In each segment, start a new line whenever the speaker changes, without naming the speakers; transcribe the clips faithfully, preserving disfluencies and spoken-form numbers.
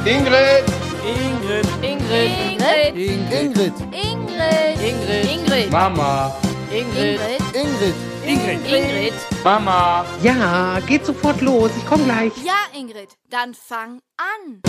Ingrid!
Ingrid.
Ingrid.
Ingrid.
Ingrid.
Ingrid.
Ingrid.
Mama!
Ingrid.
Ingrid.
Ingrid.
Ingrid.
Mama!
Ja, geht sofort los. Ich komme gleich.
Ja, Ingrid, dann fang an.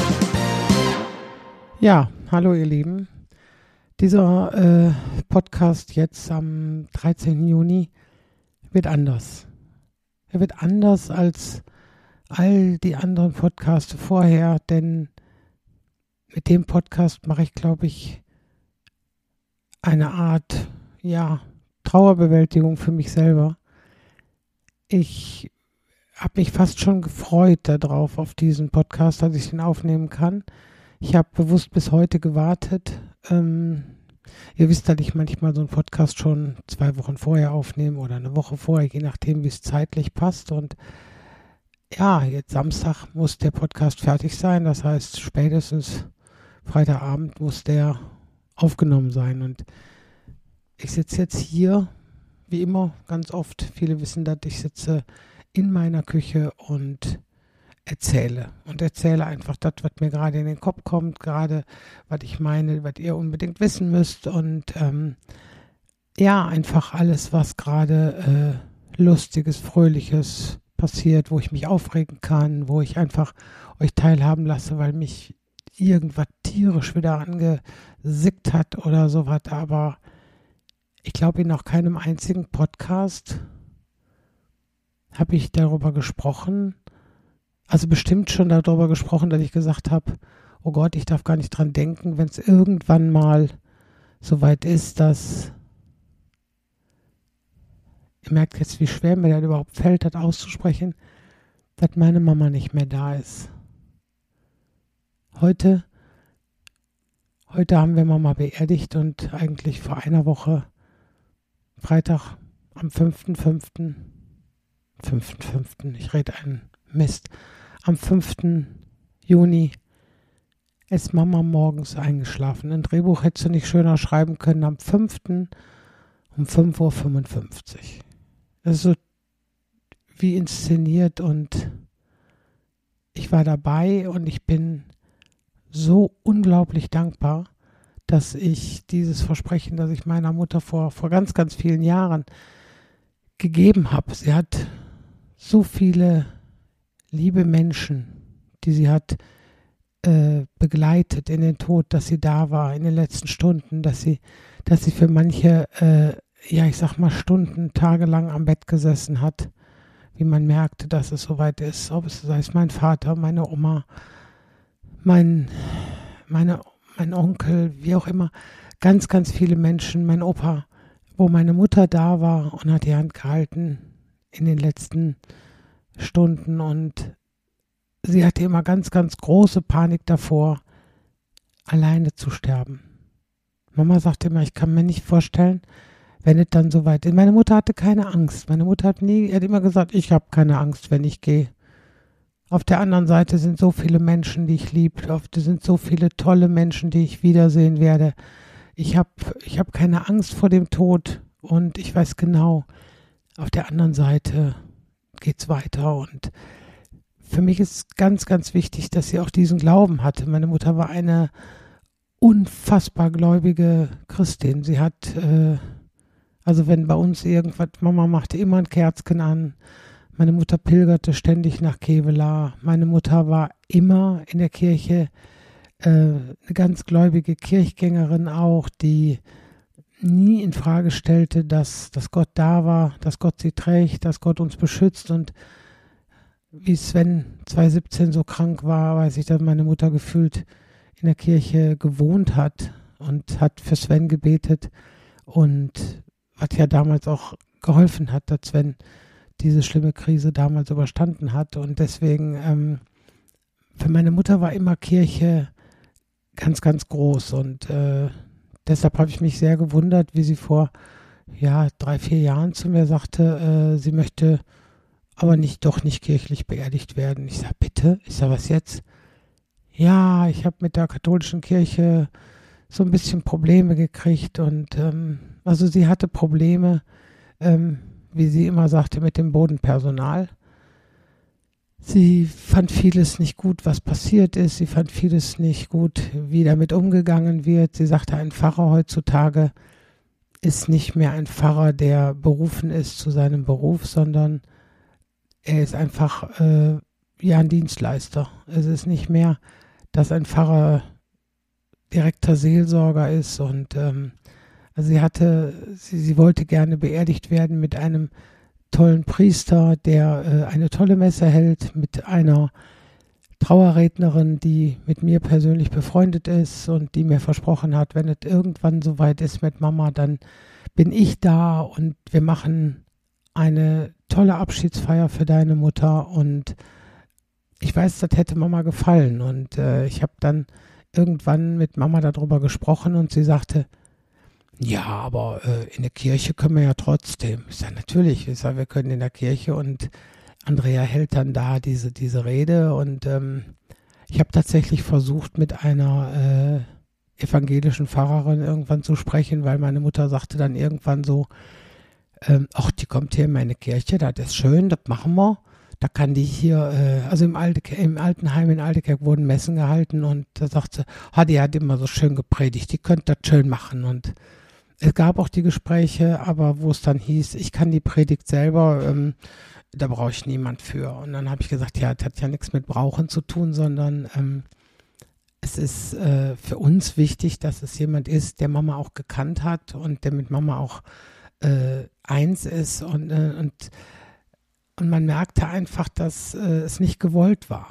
Ja, hallo ihr Lieben. Dieser äh, Podcast jetzt am dreizehnten Juni wird anders. Er wird anders als all die anderen Podcasts vorher, denn mit dem Podcast mache ich, glaube ich, eine Art, ja, Trauerbewältigung für mich selber. Ich habe mich fast schon gefreut darauf, auf diesen Podcast, dass ich den aufnehmen kann. Ich habe bewusst bis heute gewartet. Ähm, ihr wisst, dass ich manchmal so einen Podcast schon zwei Wochen vorher aufnehme oder eine Woche vorher, je nachdem, wie es zeitlich passt. Und ja, jetzt Samstag muss der Podcast fertig sein. Das heißt, spätestens Freitagabend muss der aufgenommen sein. Und ich sitze jetzt hier, wie immer, ganz oft. Viele wissen, dass ich sitze in meiner Küche und erzähle. Und erzähle einfach das, was mir gerade in den Kopf kommt, gerade was ich meine, was ihr unbedingt wissen müsst. Und ähm, ja, einfach alles, was gerade äh, Lustiges, Fröhliches passiert, wo ich mich aufregen kann, wo ich einfach euch teilhaben lasse, weil mich irgendwas tierisch wieder angesickt hat oder sowas. Aber ich glaube, in noch keinem einzigen Podcast habe ich darüber gesprochen, also bestimmt schon darüber gesprochen, dass ich gesagt habe, oh Gott, ich darf gar nicht dran denken, wenn es irgendwann mal so weit ist, dass, ihr merkt jetzt, wie schwer mir das überhaupt fällt, das auszusprechen, dass meine Mama nicht mehr da ist. Heute, heute haben wir Mama beerdigt und eigentlich vor einer Woche, Freitag am fünften fünften fünften fünften ich rede einen Mist, am fünften Juni ist Mama morgens eingeschlafen. Ein Drehbuch hättest du nicht schöner schreiben können, am fünften um fünf Uhr fünfundfünfzig. Das ist so wie inszeniert und ich war dabei und ich bin so unglaublich dankbar, dass ich dieses Versprechen, das ich meiner Mutter vor, vor ganz, ganz vielen Jahren gegeben habe. Sie hat so viele liebe Menschen, die sie hat äh, begleitet in den Tod, dass sie da war in den letzten Stunden, dass sie, dass sie für manche, äh, ja ich sag mal Stunden, tagelang am Bett gesessen hat, wie man merkte, dass es soweit ist, ob es sei es mein Vater, meine Oma, mein, meine, mein Onkel, wie auch immer, ganz, ganz viele Menschen, mein Opa, wo meine Mutter da war und hat die Hand gehalten in den letzten Stunden und sie hatte immer ganz, ganz große Panik davor, alleine zu sterben. Mama sagte immer, ich kann mir nicht vorstellen, wenn es dann so weit ist. Meine Mutter hatte keine Angst. Meine Mutter hat nie, hat immer gesagt, ich habe keine Angst, wenn ich gehe. Auf der anderen Seite sind so viele Menschen, die ich liebe. Auf der sind so viele tolle Menschen, die ich wiedersehen werde. Ich habe ich hab keine Angst vor dem Tod und ich weiß genau, auf der anderen Seite geht's weiter. Und für mich ist ganz, ganz wichtig, dass sie auch diesen Glauben hatte. Meine Mutter war eine unfassbar gläubige Christin. Sie hat, äh, also wenn bei uns irgendwas, Mama machte immer ein Kerzchen an. Meine Mutter pilgerte ständig nach Kevelaer. Meine Mutter war immer in der Kirche, äh, eine ganz gläubige Kirchgängerin auch, die nie in Frage stellte, dass, dass Gott da war, dass Gott sie trägt, dass Gott uns beschützt. Und wie Sven zweitausendsiebzehn so krank war, weiß ich, dass meine Mutter gefühlt in der Kirche gewohnt hat und hat für Sven gebetet. Und was ja damals auch geholfen hat, dass Sven diese schlimme Krise damals überstanden hat. Und deswegen, ähm, für meine Mutter war immer Kirche ganz, ganz groß. Und äh, deshalb habe ich mich sehr gewundert, wie sie vor ja, drei, vier Jahren zu mir sagte, äh, sie möchte aber nicht, doch nicht kirchlich beerdigt werden. Ich sage, bitte? Ich sage, was jetzt? Ja, ich habe mit der katholischen Kirche so ein bisschen Probleme gekriegt. Und ähm, also sie hatte Probleme, ähm, wie sie immer sagte, mit dem Bodenpersonal. Sie fand vieles nicht gut, was passiert ist. Sie fand vieles nicht gut, wie damit umgegangen wird. Sie sagte, ein Pfarrer heutzutage ist nicht mehr ein Pfarrer, der berufen ist zu seinem Beruf, sondern er ist einfach äh, ja ein Dienstleister. Es ist nicht mehr, dass ein Pfarrer direkter Seelsorger ist. Und ähm, also sie hatte, sie, sie wollte gerne beerdigt werden mit einem tollen Priester, der äh, eine tolle Messe hält, mit einer Trauerrednerin, die mit mir persönlich befreundet ist und die mir versprochen hat, wenn es irgendwann soweit ist mit Mama, dann bin ich da und wir machen eine tolle Abschiedsfeier für deine Mutter. Und ich weiß, das hätte Mama gefallen. Und äh, ich habe dann irgendwann mit Mama darüber gesprochen und sie sagte, ja, aber äh, in der Kirche können wir ja trotzdem. Ich sage, natürlich, ich sage, wir können in der Kirche, und Andrea hält dann da diese, diese Rede. Und ähm, ich habe tatsächlich versucht, mit einer äh, evangelischen Pfarrerin irgendwann zu sprechen, weil meine Mutter sagte dann irgendwann so, ähm, ach, die kommt hier in meine Kirche, das ist schön, das machen wir. Da kann die hier, äh, also im, Alte, im Altenheim in Altekerk wurden Messen gehalten, und da sagt sie, ah, die hat immer so schön gepredigt, die könnte das schön machen. Und es gab auch die Gespräche, aber wo es dann hieß, ich kann die Predigt selber, ähm, da brauche ich niemand für. Und dann habe ich gesagt, ja, das hat ja nichts mit Brauchen zu tun, sondern ähm, es ist äh, für uns wichtig, dass es jemand ist, der Mama auch gekannt hat und der mit Mama auch äh, eins ist. Und, äh, und, und man merkte einfach, dass äh, es nicht gewollt war.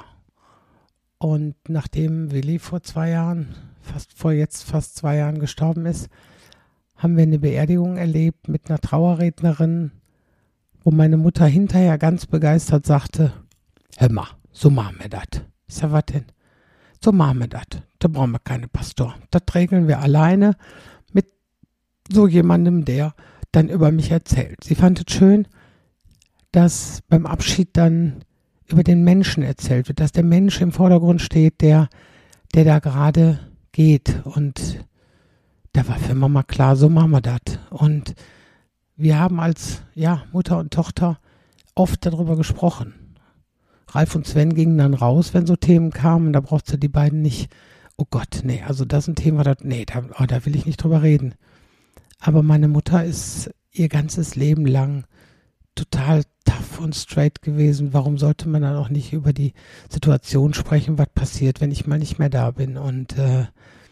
Und nachdem Willi vor zwei Jahren, fast vor jetzt fast zwei Jahren gestorben ist, haben wir eine Beerdigung erlebt mit einer Trauerrednerin, wo meine Mutter hinterher ganz begeistert sagte, hör mal, so machen wir das. Ich sag, was denn? So machen wir das. Da brauchen wir keine Pastor. Das regeln wir alleine mit so jemandem, der dann über mich erzählt. Sie fand es schön, dass beim Abschied dann über den Menschen erzählt wird, dass der Mensch im Vordergrund steht, der, der da gerade geht. Und da war für Mama klar, so machen wir das. Und wir haben als ja, Mutter und Tochter oft darüber gesprochen. Ralf und Sven gingen dann raus, wenn so Themen kamen. Da brauchte die beiden nicht, oh Gott, nee, also das ist ein Thema, das, nee, da, oh, da will ich nicht drüber reden. Aber meine Mutter ist ihr ganzes Leben lang total tough und straight gewesen. Warum sollte man dann auch nicht über die Situation sprechen, was passiert, wenn ich mal nicht mehr da bin? Und äh,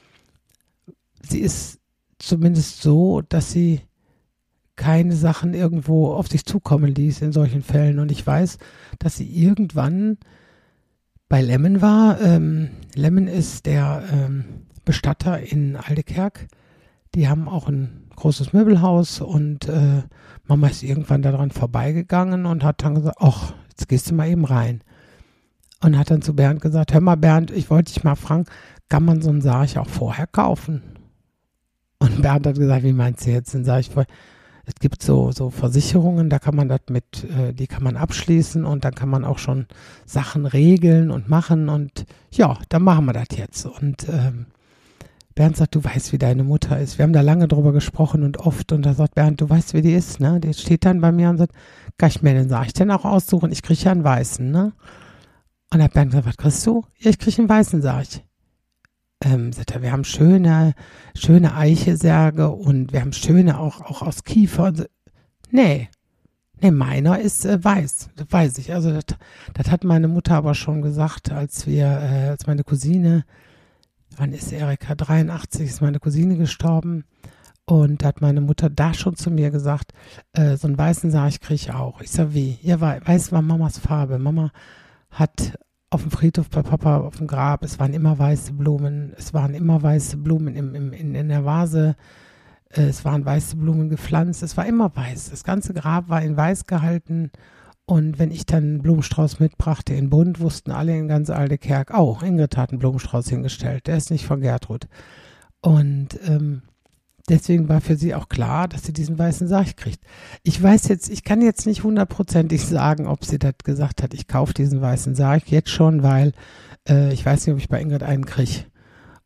sie ist zumindest so, dass sie keine Sachen irgendwo auf sich zukommen ließ in solchen Fällen. Und ich weiß, dass sie irgendwann bei Lemmen war. Ähm, Lemmen ist der ähm, Bestatter in Altekerk. Die haben auch ein großes Möbelhaus, und äh, Mama ist irgendwann daran vorbeigegangen und hat dann gesagt, ach, jetzt gehst du mal eben rein. Und hat dann zu Bernd gesagt, hör mal Bernd, ich wollte dich mal fragen, kann man so einen Sarg auch vorher kaufen? Und Bernd hat gesagt, wie meinst du jetzt? Dann sage ich, es gibt so, so Versicherungen, da kann man das mit, äh, die kann man abschließen, und dann kann man auch schon Sachen regeln und machen, und ja, dann machen wir das jetzt. Und ähm, Bernd sagt, du weißt, wie deine Mutter ist. Wir haben da lange drüber gesprochen und oft, und da sagt Bernd, du weißt, wie die ist, ne? Die steht dann bei mir und sagt, kann ich mir den Sarg denn auch aussuchen? Ich kriege ja einen weißen, ne? Und dann hat Bernd gesagt, was kriegst du? Ja, ich kriege einen weißen Sarg. Ähm, sagt er, wir haben schöne, schöne Eichesärge und wir haben schöne auch, auch aus Kiefer. Und so. Nee, nee, meiner ist äh, weiß, das weiß ich. Also das, das hat meine Mutter aber schon gesagt, als wir, äh, als meine Cousine, wann ist Erika? dreiundachtzig ist meine Cousine gestorben, und da hat meine Mutter da schon zu mir gesagt, äh, so einen weißen Sarg kriege ich auch. Ich sag, wie? Ja, weiß war Mamas Farbe. Mama hat auf dem Friedhof bei Papa auf dem Grab, es waren immer weiße Blumen, es waren immer weiße Blumen im, im, in, in der Vase, äh, es waren weiße Blumen gepflanzt, es war immer weiß. Das ganze Grab war in weiß gehalten, und wenn ich dann einen Blumenstrauß mitbrachte in bunt, wussten alle in ganz Altekerk, oh, Ingrid hat einen Blumenstrauß hingestellt, der ist nicht von Gertrud. Und ähm, deswegen war für sie auch klar, dass sie diesen weißen Sarg kriegt. Ich weiß jetzt, ich kann jetzt nicht hundertprozentig sagen, ob sie das gesagt hat, ich kaufe diesen weißen Sarg jetzt schon, weil äh, ich weiß nicht, ob ich bei Ingrid einen kriege.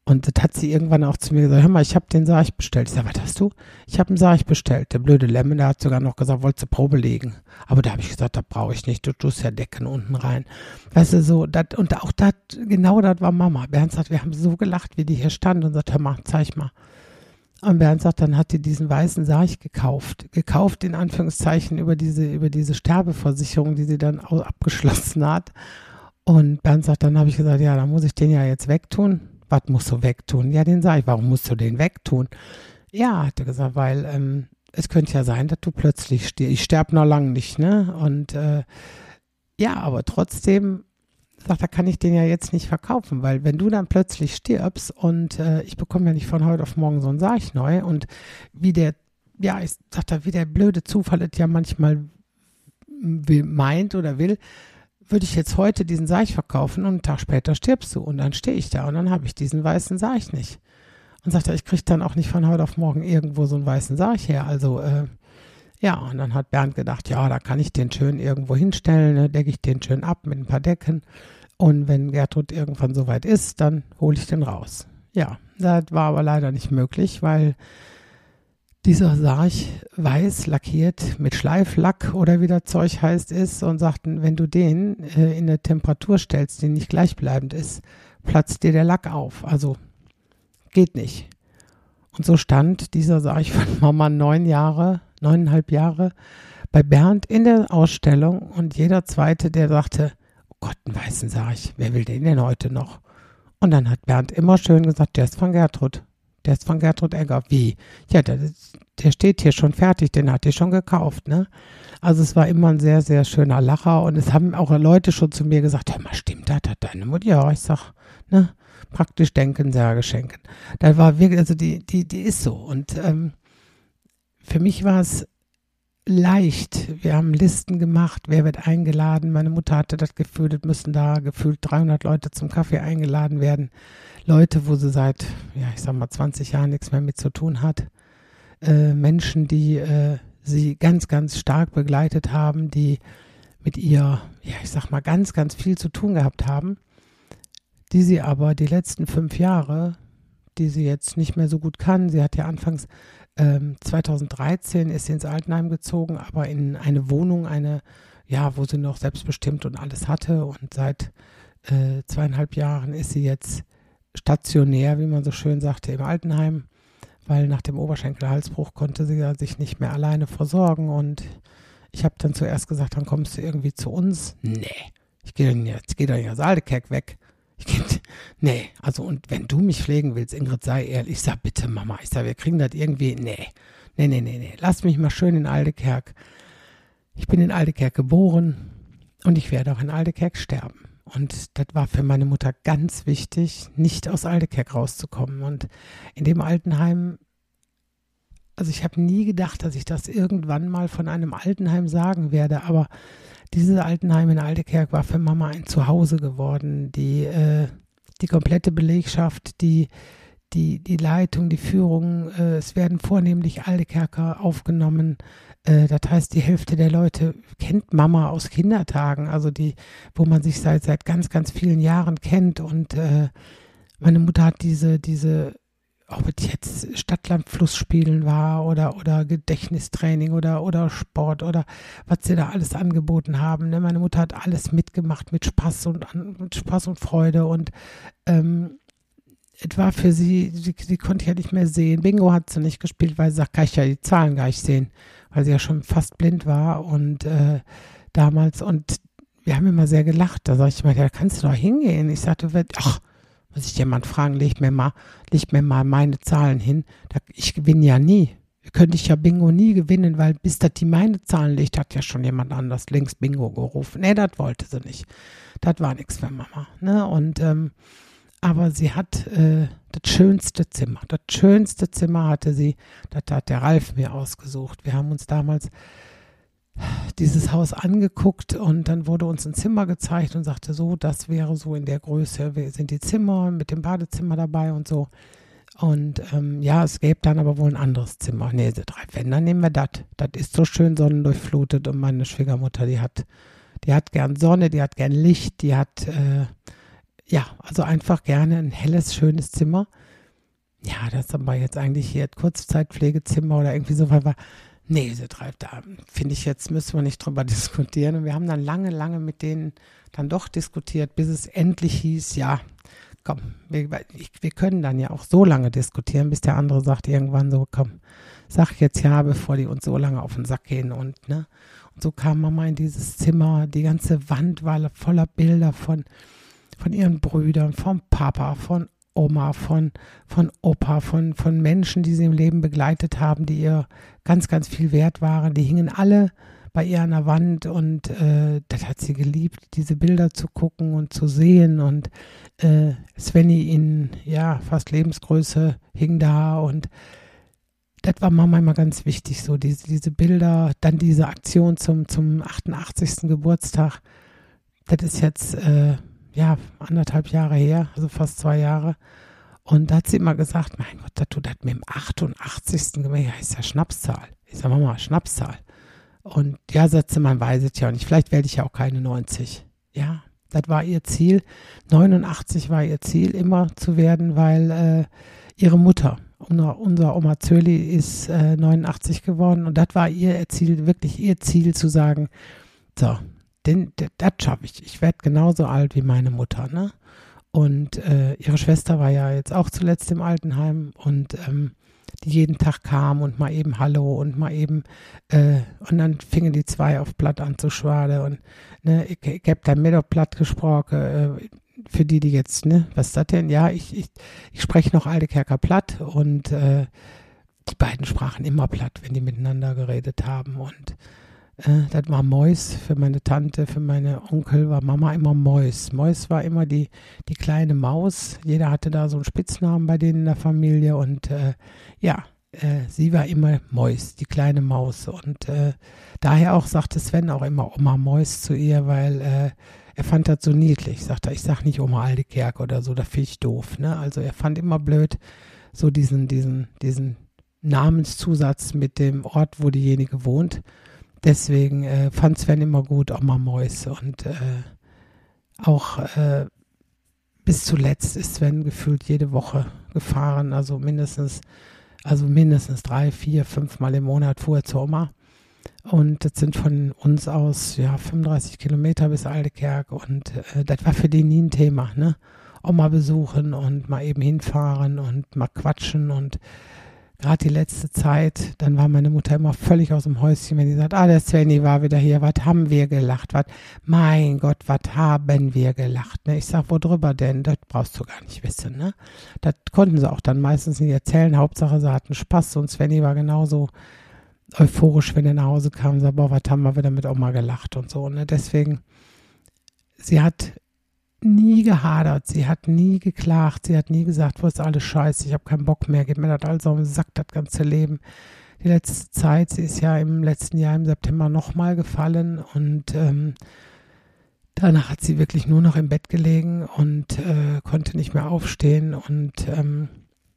Und das hat sie irgendwann auch zu mir gesagt, hör mal, ich habe den Sarg bestellt. Ich sage, was hast du? Ich habe einen Sarg bestellt. Der blöde Lemme, der hat sogar noch gesagt, wolltest du Probe legen? Aber da habe ich gesagt, das brauche ich nicht, du tust ja Decken unten rein. Weißt du, so, dat, und auch das, genau das war Mama. Bernd sagt, wir haben so gelacht, wie die hier stand und sagt, hör mal, zeig mal. Und Bernd sagt, dann hat die diesen weißen Sarg gekauft. Gekauft in Anführungszeichen über diese, über diese Sterbeversicherung, die sie dann abgeschlossen hat. Und Bernd sagt, dann habe ich gesagt, ja, dann muss ich den ja jetzt wegtun. Was musst du wegtun? Ja, den sag ich, warum musst du den wegtun? Ja, hat er gesagt, weil ähm, es könnte ja sein, dass du plötzlich stirbst. Ich sterbe noch lange nicht, ne? Und äh, ja, aber trotzdem, sagt er, kann ich den ja jetzt nicht verkaufen, weil wenn du dann plötzlich stirbst und äh, ich bekomme ja nicht von heute auf morgen so einen Sarg neu und wie der, ja, ich sag da, wie der blöde Zufall es ja manchmal will, meint oder will, würde ich jetzt heute diesen Sarg verkaufen und einen Tag später stirbst du und dann stehe ich da und dann habe ich diesen weißen Sarg nicht. Und sagt er, ich kriege dann auch nicht von heute auf morgen irgendwo so einen weißen Sarg her. Also, äh, ja, und dann hat Bernd gedacht, ja, da kann ich den schön irgendwo hinstellen, ne, decke ich den schön ab mit ein paar Decken und wenn Gertrud irgendwann soweit ist, dann hole ich den raus. Ja, das war aber leider nicht möglich, weil dieser Sarg weiß lackiert mit Schleiflack oder wie das Zeug heißt ist und sagten, wenn du den äh, in eine Temperatur stellst, die nicht gleichbleibend ist, platzt dir der Lack auf. Also geht nicht. Und so stand dieser Sarg von Mama neun Jahre, neuneinhalb Jahre bei Bernd in der Ausstellung und jeder Zweite, der sagte, oh Gott, einen weißen Sarg, wer will den denn heute noch? Und dann hat Bernd immer schön gesagt, der ist von Gertrud. Der ist von Gertrud Egger. Wie? Ja, der, der steht hier schon fertig, den hat die schon gekauft, ne? Also es war immer ein sehr, sehr schöner Lacher und es haben auch Leute schon zu mir gesagt, hör mal, stimmt das, hat deine Mutter? Ja, ich sag, ne? Praktisch denken, Särge schenken. Da war wirklich, also die, die, die ist so. Und ähm, für mich war es leicht. Wir haben Listen gemacht, wer wird eingeladen. Meine Mutter hatte das Gefühl, es müssen da gefühlt dreihundert Leute zum Kaffee eingeladen werden. Leute, wo sie seit, ja, ich sag mal, zwanzig Jahren nichts mehr mit zu tun hat. Äh, Menschen, die äh, sie ganz, ganz stark begleitet haben, die mit ihr, ja, ich sag mal, ganz, ganz viel zu tun gehabt haben, die sie aber die letzten fünf Jahre, die sie jetzt nicht mehr so gut kann, sie hat ja anfangs ähm, zweitausenddreizehn ist sie ins Altenheim gezogen, aber in eine Wohnung, eine, ja, wo sie noch selbstbestimmt und alles hatte und seit äh, zweieinhalb Jahren ist sie jetzt stationär, wie man so schön sagte, im Altenheim, weil nach dem Oberschenkelhalsbruch konnte sie ja sich nicht mehr alleine versorgen und ich habe dann zuerst gesagt, dann kommst du irgendwie zu uns. Nee, ich gehe dann jetzt, gehe dann ja Saldekerk weg. Ich geh, nee, also und wenn du mich pflegen willst, Ingrid, sei ehrlich, ich sag bitte Mama, ich sag, wir kriegen das irgendwie, nee, nee, nee, nee, nee, lass mich mal schön in Aldekerk. Ich bin in Aldekerk geboren und ich werde auch in Aldekerk sterben. Und das war für meine Mutter ganz wichtig, nicht aus Aldekerk rauszukommen. Und in dem Altenheim, also ich habe nie gedacht, dass ich das irgendwann mal von einem Altenheim sagen werde, aber dieses Altenheim in Aldekerk war für Mama ein Zuhause geworden. Die, äh, die komplette Belegschaft, die, die, die Leitung, die Führung, äh, es werden vornehmlich Aldekerker aufgenommen. Äh, das heißt, die Hälfte der Leute kennt Mama aus Kindertagen, also die, wo man sich seit, seit ganz, ganz vielen Jahren kennt. Und äh, meine Mutter hat diese, diese ob es jetzt Stadt-Land-Fluss-Spielen war oder, oder Gedächtnistraining oder, oder Sport oder was sie da alles angeboten haben. Ne? Meine Mutter hat alles mitgemacht mit Spaß und, mit Spaß und Freude und ähm, es war für sie, sie, sie konnte ja nicht mehr sehen. Bingo hat sie nicht gespielt, weil sie sagt, kann ich ja die Zahlen gar nicht sehen, weil sie ja schon fast blind war und äh, damals und wir haben immer sehr gelacht. Da sag ich mal, ja, kannst du doch hingehen. Ich sagte, ach, muss ich jemand fragen, leg mir mal, leg mir mal meine Zahlen hin. Da, ich gewinne ja nie. Könnte ich ja Bingo nie gewinnen, weil bis das die meine Zahlen legt, hat ja schon jemand anders links Bingo gerufen. Nee, das wollte sie nicht. Das war nichts für Mama. Ne? Und, ähm, aber sie hat äh, das schönste Zimmer. Das schönste Zimmer hatte sie. Das hat der Ralf mir ausgesucht. Wir haben uns damals dieses Haus angeguckt und dann wurde uns ein Zimmer gezeigt und sagte so, das wäre so in der Größe, wir sind die Zimmer mit dem Badezimmer dabei und so und ähm, ja, es gäbe dann aber wohl ein anderes Zimmer. Nee, diese drei Wände, nehmen wir das. Das ist so schön sonnendurchflutet und meine Schwiegermutter, die hat, die hat gern Sonne, die hat gern Licht, die hat, äh, ja, also einfach gerne ein helles, schönes Zimmer. Ja, das ist aber jetzt eigentlich hier Kurzzeitpflegezimmer oder irgendwie so, weil wir, nee, sie treibt da, finde ich jetzt, müssen wir nicht drüber diskutieren. Und wir haben dann lange, lange mit denen dann doch diskutiert, bis es endlich hieß, ja, komm, wir, wir können dann ja auch so lange diskutieren, bis der andere sagt irgendwann so, komm, sag jetzt ja, bevor die uns so lange auf den Sack gehen und, ne. Und so kam Mama in dieses Zimmer, die ganze Wand war voller Bilder von, von ihren Brüdern, vom Papa, von Oma, von, von Opa, von, von Menschen, die sie im Leben begleitet haben, die ihr ganz, ganz viel wert waren. Die hingen alle bei ihr an der Wand und äh, das hat sie geliebt, diese Bilder zu gucken und zu sehen. Und äh, Svenny in ja, fast Lebensgröße hing da und das war Mama immer ganz wichtig, so diese, diese Bilder, dann diese Aktion zum, zum achtundachtzigsten Geburtstag. Das ist jetzt äh, ja anderthalb Jahre her, also fast zwei Jahre. Und da hat sie immer gesagt, mein Gott, das tut das mit dem achtundachtzigsten Ja, ist ja Schnapszahl. Ich sag, Mama, Schnapszahl. Und ja, sagt sie, man weiß es ja nicht. Vielleicht werde ich ja auch keine neunzig. Ja, das war ihr Ziel. neunundachtzig war ihr Ziel, immer zu werden, weil äh, ihre Mutter, unser, unser Oma Zöli, ist äh, neunundachtzig geworden. Und das war ihr Ziel, wirklich ihr Ziel zu sagen, so, den, das schaffe ich. Ich werde genauso alt wie meine Mutter, ne? Und äh, ihre Schwester war ja jetzt auch zuletzt im Altenheim und ähm, die jeden Tag kam und mal eben Hallo und mal eben äh, und dann fingen die zwei auf Platt an zu schwaden und ne, ich, ich hab dann mit auf Platt gesprochen, äh, für die, die jetzt, ne, was ist das denn? Ja, ich, ich, ich spreche noch Altekerker Platt und äh, die beiden sprachen immer Platt, wenn die miteinander geredet haben und Äh, das war Mäus für meine Tante, für meine Onkel war Mama immer Mäus. Mäus war immer die, die kleine Maus. Jeder hatte da so einen Spitznamen bei denen in der Familie und äh, ja, äh, sie war immer Mäus, die kleine Maus. Und äh, daher auch sagte Sven auch immer Oma Mäus zu ihr, weil äh, er fand das so niedlich. Sagt er, ich sag nicht Oma Altekerk oder so, da finde ich doof. Ne? Also er fand immer blöd so diesen, diesen, diesen Namenszusatz mit dem Ort, wo diejenige wohnt. Deswegen äh, fand Sven immer gut, Oma Mäus. Und äh, auch äh, bis zuletzt ist Sven gefühlt jede Woche gefahren. Also mindestens, also mindestens drei, vier, fünf Mal im Monat fuhr er zur Oma. Und das sind von uns aus ja fünfunddreißig Kilometer bis Altekerk. Und äh, das war für die nie ein Thema, ne? Oma besuchen und mal eben hinfahren und mal quatschen und gerade die letzte Zeit, dann war meine Mutter immer völlig aus dem Häuschen, wenn die sagt, ah, der Svenny war wieder hier, was haben wir gelacht, was, mein Gott, was haben wir gelacht, ne? Ich sag, worüber denn? Das brauchst du gar nicht wissen, ne? Das konnten sie auch dann meistens nicht erzählen, Hauptsache sie hatten Spaß und Svenny war genauso euphorisch, wenn er nach Hause kam und sagt, boah, was haben wir wieder mit Oma gelacht und so, ne? Deswegen, sie hat nie gehadert, sie hat nie geklagt, sie hat nie gesagt, wo ist alles scheiße, ich habe keinen Bock mehr, gib mir das alles auf den Sack, das ganze Leben. Die letzte Zeit, sie ist ja im letzten Jahr im September nochmal gefallen und ähm, danach hat sie wirklich nur noch im Bett gelegen und äh, konnte nicht mehr aufstehen und ähm,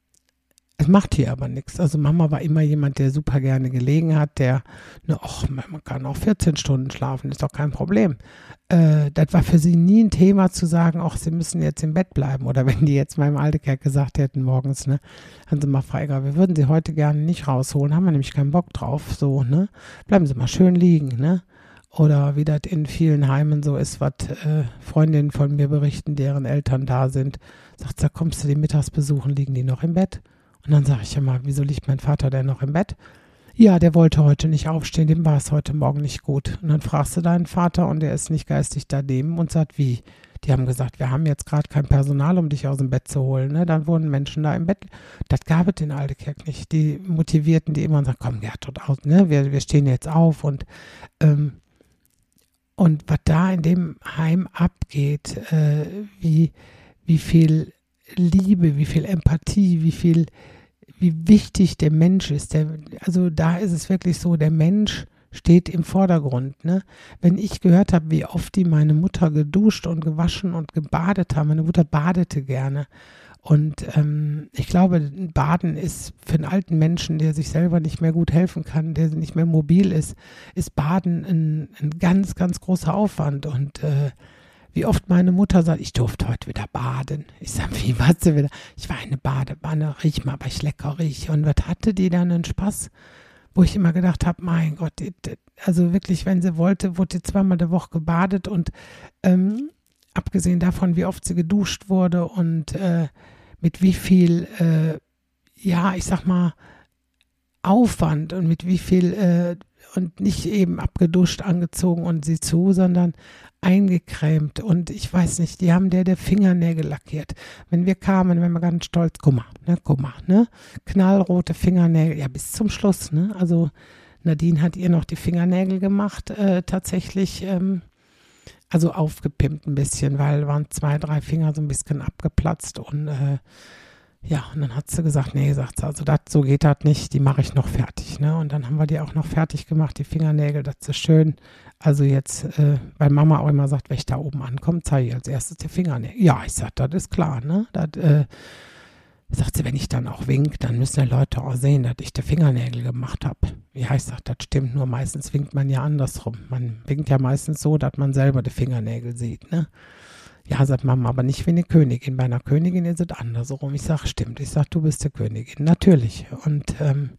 es macht hier aber nichts. Also Mama war immer jemand, der super gerne gelegen hat, der, ne, ach, man kann auch vierzehn Stunden schlafen, ist doch kein Problem. Äh, das war für sie nie ein Thema zu sagen, ach, sie müssen jetzt im Bett bleiben. Oder wenn die jetzt meinem Altekerk gesagt hätten morgens, ne, haben sie mal Freigabe, wir würden sie heute gerne nicht rausholen, haben wir nämlich keinen Bock drauf, so, ne, bleiben sie mal schön liegen, ne. Oder wie das in vielen Heimen so ist, was äh, Freundinnen von mir berichten, deren Eltern da sind, sagt, da kommst du die mittags besuchen, liegen die noch im Bett? Und dann sage ich immer, wieso liegt mein Vater denn noch im Bett? Ja, der wollte heute nicht aufstehen, dem war es heute Morgen nicht gut. Und dann fragst du deinen Vater und der ist nicht geistig daneben und sagt, wie? Die haben gesagt, wir haben jetzt gerade kein Personal, um dich aus dem Bett zu holen. Ne? Dann wurden Menschen da im Bett. Das gab es in Altekerk nicht. Die motivierten die immer und sagen, komm Gertrud, aus, ne? wir, wir stehen jetzt auf. Und, ähm, und was da in dem Heim abgeht, äh, wie, wie viel Liebe, wie viel Empathie, wie viel wie wichtig der Mensch ist. Der, also da ist es wirklich so, der Mensch steht im Vordergrund. Ne? Wenn ich gehört habe, wie oft die meine Mutter geduscht und gewaschen und gebadet haben, meine Mutter badete gerne. Und ähm, ich glaube, Baden ist für einen alten Menschen, der sich selber nicht mehr gut helfen kann, der nicht mehr mobil ist, ist Baden ein, ein ganz, ganz großer Aufwand. Und äh, wie oft meine Mutter sagt, ich durfte heute wieder baden. Ich sage, wie, was sie wieder? Ich war eine Badewanne, riech mal, aber ich lecker riech. Und was hatte die dann einen Spaß? Wo ich immer gedacht habe, mein Gott, die, die, also wirklich, wenn sie wollte, wurde sie zweimal die Woche gebadet und ähm, abgesehen davon, wie oft sie geduscht wurde und äh, mit wie viel, äh, ja, ich sag mal, Aufwand und mit wie viel, äh, und nicht eben abgeduscht, angezogen und sie zu, sondern eingecremt und ich weiß nicht, die haben der der Fingernägel lackiert. Wenn wir kamen, wenn wir ganz stolz, guck mal, ne, guck mal, ne, knallrote Fingernägel, ja bis zum Schluss, ne, also Nadine hat ihr noch die Fingernägel gemacht, äh, tatsächlich, ähm, also aufgepimpt ein bisschen, weil waren zwei, drei Finger so ein bisschen abgeplatzt und äh, ja, und dann hat sie gesagt, nee, sagt sie, also das, so geht das nicht, die mache ich noch fertig, ne? Und dann haben wir die auch noch fertig gemacht, die Fingernägel, das ist schön. Also jetzt, äh, weil Mama auch immer sagt, wenn ich da oben ankomme, zeige ich als erstes die Fingernägel. Ja, ich sag, das ist klar, ne? Das, äh, sagt sie, wenn ich dann auch wink, dann müssen die Leute auch sehen, dass ich die Fingernägel gemacht habe. Ja, ich sag, das stimmt, nur meistens winkt man ja andersrum. Man winkt ja meistens so, dass man selber die Fingernägel sieht, ne? Ja, sagt Mama, aber nicht wie eine Königin. Bei einer Königin ist es andersrum. Ich sage, stimmt. Ich sage, du bist die Königin. Natürlich. Und ähm,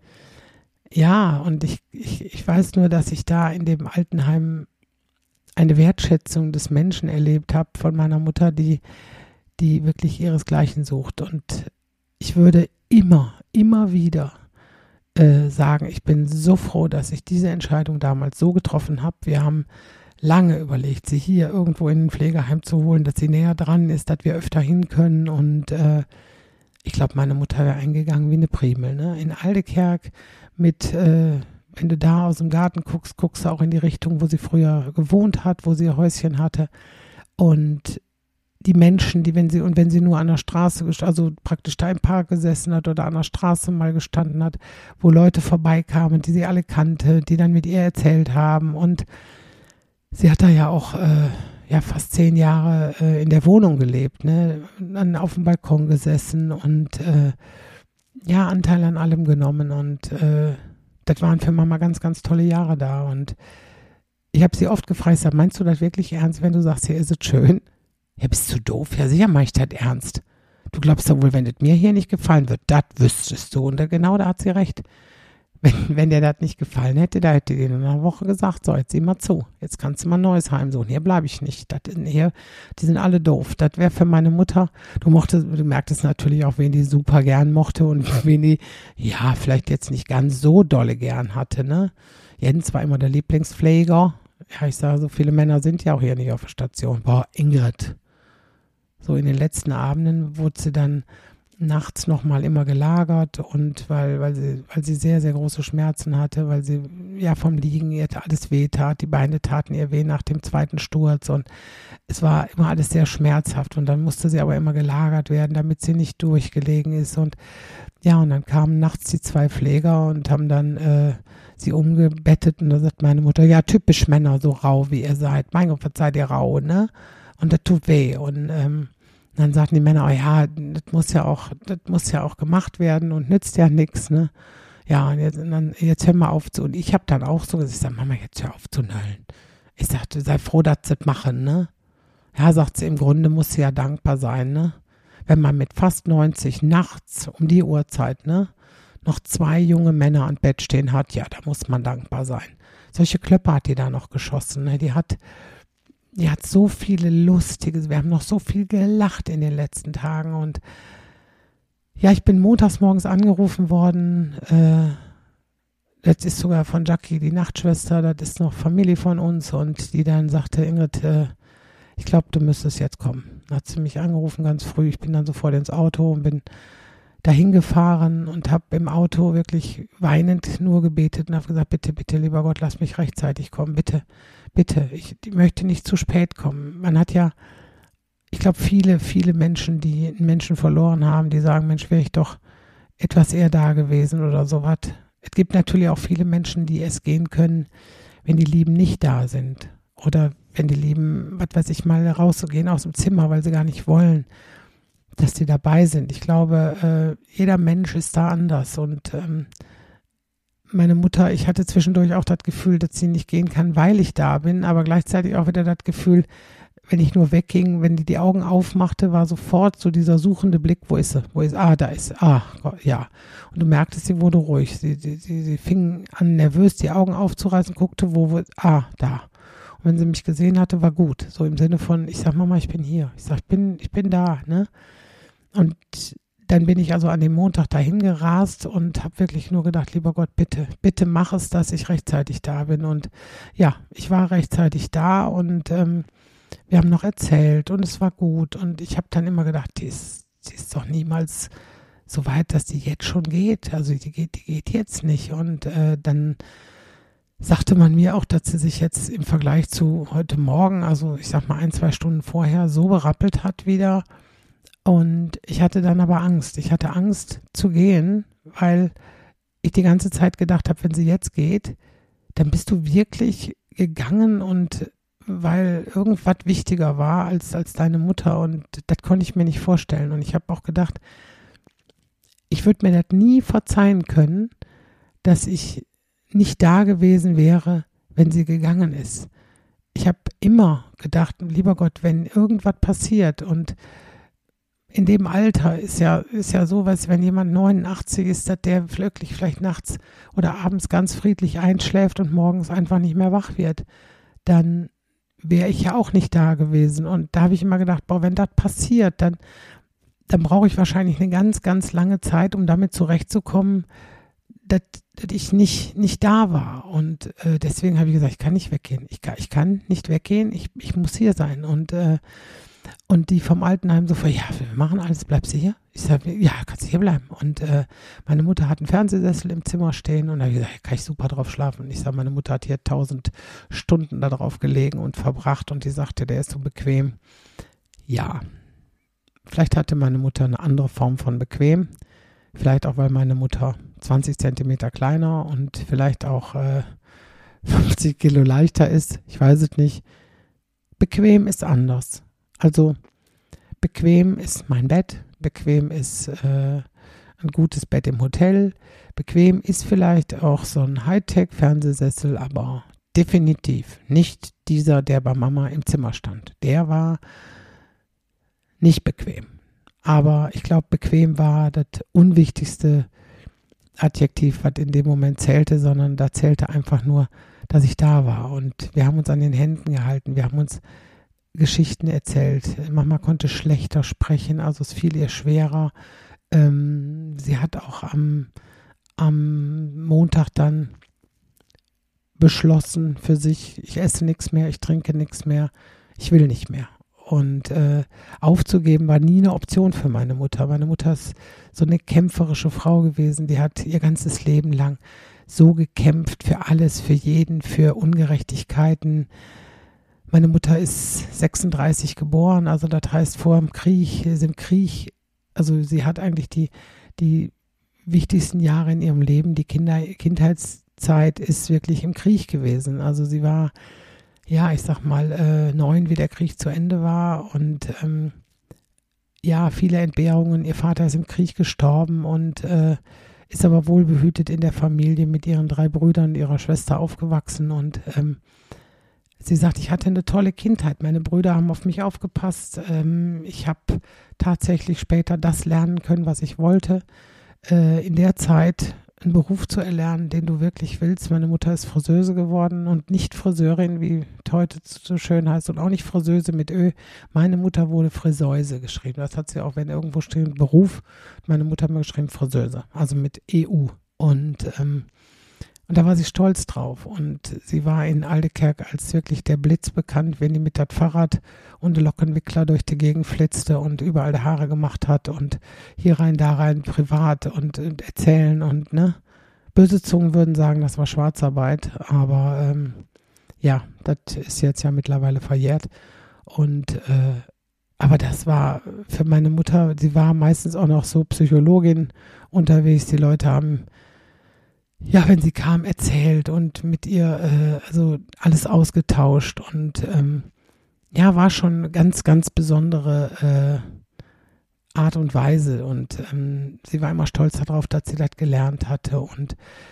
ja, und ich, ich, ich weiß nur, dass ich da in dem Altenheim eine Wertschätzung des Menschen erlebt habe von meiner Mutter, die, die wirklich ihresgleichen sucht. Und ich würde immer, immer wieder äh, sagen, ich bin so froh, dass ich diese Entscheidung damals so getroffen habe. Wir haben lange überlegt, sie hier irgendwo in ein Pflegeheim zu holen, dass sie näher dran ist, dass wir öfter hin können. Und äh, ich glaube, meine Mutter wäre eingegangen wie eine Primel. Ne? In Aldekerk mit, äh, wenn du da aus dem Garten guckst, guckst du auch in die Richtung, wo sie früher gewohnt hat, wo sie ihr Häuschen hatte. Und die Menschen, die, wenn sie, und wenn sie nur an der Straße, also praktisch da im Park gesessen hat oder an der Straße mal gestanden hat, wo Leute vorbeikamen, die sie alle kannte, die dann mit ihr erzählt haben. Und sie hat da ja auch äh, ja, fast zehn Jahre äh, in der Wohnung gelebt, ne? Dann auf dem Balkon gesessen und äh, ja, Anteil an allem genommen. Und äh, das waren für Mama ganz, ganz tolle Jahre da. Und ich habe sie oft gefragt, ich sag, meinst du das wirklich ernst, wenn du sagst, hier ist es schön? Ja, bist du doof? Ja, sicher mach ich das ernst. Du glaubst doch wohl, wenn es mir hier nicht gefallen wird, das wüsstest du. Und da, genau, da hat sie recht. Wenn, wenn dir das nicht gefallen hätte, da hätte die in einer Woche gesagt, so, jetzt sieh mal zu, jetzt kannst du mal ein neues Heim suchen, hier bleibe ich nicht, das, hier, die sind alle doof, das wäre für meine Mutter, du mochtest, du merktest natürlich auch, wen die super gern mochte und wen die, ja, vielleicht jetzt nicht ganz so dolle gern hatte, ne, Jens war immer der Lieblingspfleger, ja, ich sage, so viele Männer sind ja auch hier nicht auf der Station, boah, Ingrid, so in den letzten Abenden wurde sie dann nachts nochmal immer gelagert und weil, weil sie, weil sie sehr, sehr große Schmerzen hatte, weil sie ja vom Liegen ihr alles weh tat, die Beine taten ihr weh nach dem zweiten Sturz und es war immer alles sehr schmerzhaft und dann musste sie aber immer gelagert werden, damit sie nicht durchgelegen ist und ja, und dann kamen nachts die zwei Pfleger und haben dann äh, sie umgebettet und da sagt meine Mutter, ja, typisch Männer, so rau wie ihr seid, mein Gott, seid ihr rau, ne? Und das tut weh und ähm, dann sagten die Männer, oh ja, das muss ja auch, das muss ja auch gemacht werden und nützt ja nichts, ne? Ja, und jetzt, und dann, jetzt hör mal auf zu, und ich habe dann auch so gesagt, ich sag, Mama, jetzt hör auf zu nöllen. Ich sagte, sei froh, dass sie das machen, ne? Ja, sagt sie, im Grunde muss sie ja dankbar sein, ne? Wenn man mit fast neunzig nachts um die Uhrzeit, ne, noch zwei junge Männer am Bett stehen hat, ja, da muss man dankbar sein. Solche Klöpper hat die da noch geschossen, ne? Die hat, die hat so viele lustige, wir haben noch so viel gelacht in den letzten Tagen und ja, ich bin montags morgens angerufen worden, äh, das ist sogar von Jackie, die Nachtschwester, das ist noch Familie von uns und die dann sagte, Ingrid, äh, ich glaube, du müsstest jetzt kommen. Dann hat sie mich angerufen ganz früh, ich bin dann sofort ins Auto und bin dahin gefahren und habe im Auto wirklich weinend nur gebetet und habe gesagt, bitte, bitte, lieber Gott, lass mich rechtzeitig kommen, bitte, bitte, ich, ich möchte nicht zu spät kommen. Man hat ja, ich glaube, viele, viele Menschen, die einen Menschen verloren haben, die sagen, Mensch, wäre ich doch etwas eher da gewesen oder sowas. Es gibt natürlich auch viele Menschen, die es gehen können, wenn die Lieben nicht da sind oder wenn die Lieben, was weiß ich, mal rauszugehen aus dem Zimmer, weil sie gar nicht wollen, dass die dabei sind. Ich glaube, äh, jeder Mensch ist da anders und ähm, meine Mutter, ich hatte zwischendurch auch das Gefühl, dass sie nicht gehen kann, weil ich da bin, aber gleichzeitig auch wieder das Gefühl, wenn ich nur wegging, wenn die die Augen aufmachte, war sofort so dieser suchende Blick, wo ist sie, wo ist, ah, da ist sie, ah, Gott, ja. Und du merktest, sie wurde ruhig, sie, sie, sie, sie fing an nervös die Augen aufzureißen, guckte, wo, wo, ah, da. Und wenn sie mich gesehen hatte, war gut, so im Sinne von, ich sag, Mama, ich bin hier, ich sag, ich bin, ich bin da, ne. Und dann bin ich also an dem Montag dahin gerast und habe wirklich nur gedacht, lieber Gott, bitte, bitte mach es, dass ich rechtzeitig da bin. Und ja, ich war rechtzeitig da und ähm, wir haben noch erzählt und es war gut. Und ich habe dann immer gedacht, die ist, die ist doch niemals so weit, dass die jetzt schon geht. Also die geht, die geht jetzt nicht. Und äh, dann sagte man mir auch, dass sie sich jetzt im Vergleich zu heute Morgen, also ich sag mal ein, zwei Stunden vorher, so berappelt hat wieder. Und ich hatte dann aber Angst. Ich hatte Angst zu gehen, weil ich die ganze Zeit gedacht habe, wenn sie jetzt geht, dann bist du wirklich gegangen und weil irgendwas wichtiger war als, als deine Mutter und das konnte ich mir nicht vorstellen. Und ich habe auch gedacht, ich würde mir das nie verzeihen können, dass ich nicht da gewesen wäre, wenn sie gegangen ist. Ich habe immer gedacht, lieber Gott, wenn irgendwas passiert und in dem Alter ist ja, ist ja sowas, wenn jemand neunundachtzig ist, dass der wirklich vielleicht nachts oder abends ganz friedlich einschläft und morgens einfach nicht mehr wach wird, dann wäre ich ja auch nicht da gewesen. Und da habe ich immer gedacht, boah, wenn das passiert, dann, dann brauche ich wahrscheinlich eine ganz, ganz lange Zeit, um damit zurechtzukommen, dass, dass ich nicht, nicht da war. Und äh, deswegen habe ich gesagt, ich kann nicht weggehen. Ich kann, ich kann nicht weggehen, ich, ich muss hier sein. Und äh, Und die vom Altenheim so, ja, wir machen alles, bleibst du hier? Ich sage, ja, kannst du hier bleiben. Und äh, meine Mutter hat einen Fernsehsessel im Zimmer stehen und da habe ich gesagt, kann ich super drauf schlafen. Und ich sage, meine Mutter hat hier tausend Stunden da drauf gelegen und verbracht und die sagte, der ist so bequem. Ja, vielleicht hatte meine Mutter eine andere Form von bequem. Vielleicht auch, weil meine Mutter zwanzig Zentimeter kleiner und vielleicht auch äh, fünfzig Kilo leichter ist. Ich weiß es nicht. Bequem ist anders. Also bequem ist mein Bett, bequem ist äh, ein gutes Bett im Hotel, bequem ist vielleicht auch so ein Hightech-Fernsehsessel, aber definitiv nicht dieser, der bei Mama im Zimmer stand. Der war nicht bequem. Aber ich glaube, bequem war das unwichtigste Adjektiv, was in dem Moment zählte, sondern da zählte einfach nur, dass ich da war. Und wir haben uns an den Händen gehalten, wir haben uns Geschichten erzählt. Mama konnte schlechter sprechen, also es fiel ihr schwerer. Ähm, sie hat auch am, am Montag dann beschlossen für sich, ich esse nichts mehr, ich trinke nichts mehr, ich will nicht mehr. Und äh, aufzugeben war nie eine Option für meine Mutter. Meine Mutter ist so eine kämpferische Frau gewesen, die hat ihr ganzes Leben lang so gekämpft für alles, für jeden, für Ungerechtigkeiten. Meine Mutter ist sechsunddreißig geboren, also das heißt vor dem Krieg, ist im Krieg, also sie hat eigentlich die, die wichtigsten Jahre in ihrem Leben, die Kinder, Kindheitszeit ist wirklich im Krieg gewesen. Also sie war, ja, ich sag mal, äh, neun, wie der Krieg zu Ende war und ähm, ja, viele Entbehrungen. Ihr Vater ist im Krieg gestorben und äh, ist aber wohlbehütet in der Familie mit ihren drei Brüdern und ihrer Schwester aufgewachsen und ähm, sie sagt, ich hatte eine tolle Kindheit. Meine Brüder haben auf mich aufgepasst. Ähm, ich habe tatsächlich später das lernen können, was ich wollte. Äh, in der Zeit einen Beruf zu erlernen, den du wirklich willst. Meine Mutter ist Friseuse geworden und nicht Friseurin, wie heute so schön heißt, und auch nicht Friseuse mit Ö. Meine Mutter wurde Friseuse geschrieben. Das hat sie auch, wenn irgendwo steht, Beruf. Meine Mutter hat mir geschrieben Friseuse, also mit E U. Und ähm, Und da war sie stolz drauf und sie war in Aldekerk als wirklich der Blitz bekannt, wenn die mit das Fahrrad und der Lockenwickler durch die Gegend flitzte und überall die Haare gemacht hat und hier rein, da rein, privat und, und erzählen und ne. Böse Zungen würden sagen, das war Schwarzarbeit, aber ähm, ja, das ist jetzt ja mittlerweile verjährt und äh, aber das war für meine Mutter, sie war meistens auch noch so Psychologin unterwegs, die Leute haben ja, wenn sie kam, erzählt und mit ihr äh, also alles ausgetauscht und ähm, ja, war schon eine ganz, ganz besondere äh, Art und Weise und ähm, sie war immer stolz darauf, dass sie das gelernt hatte und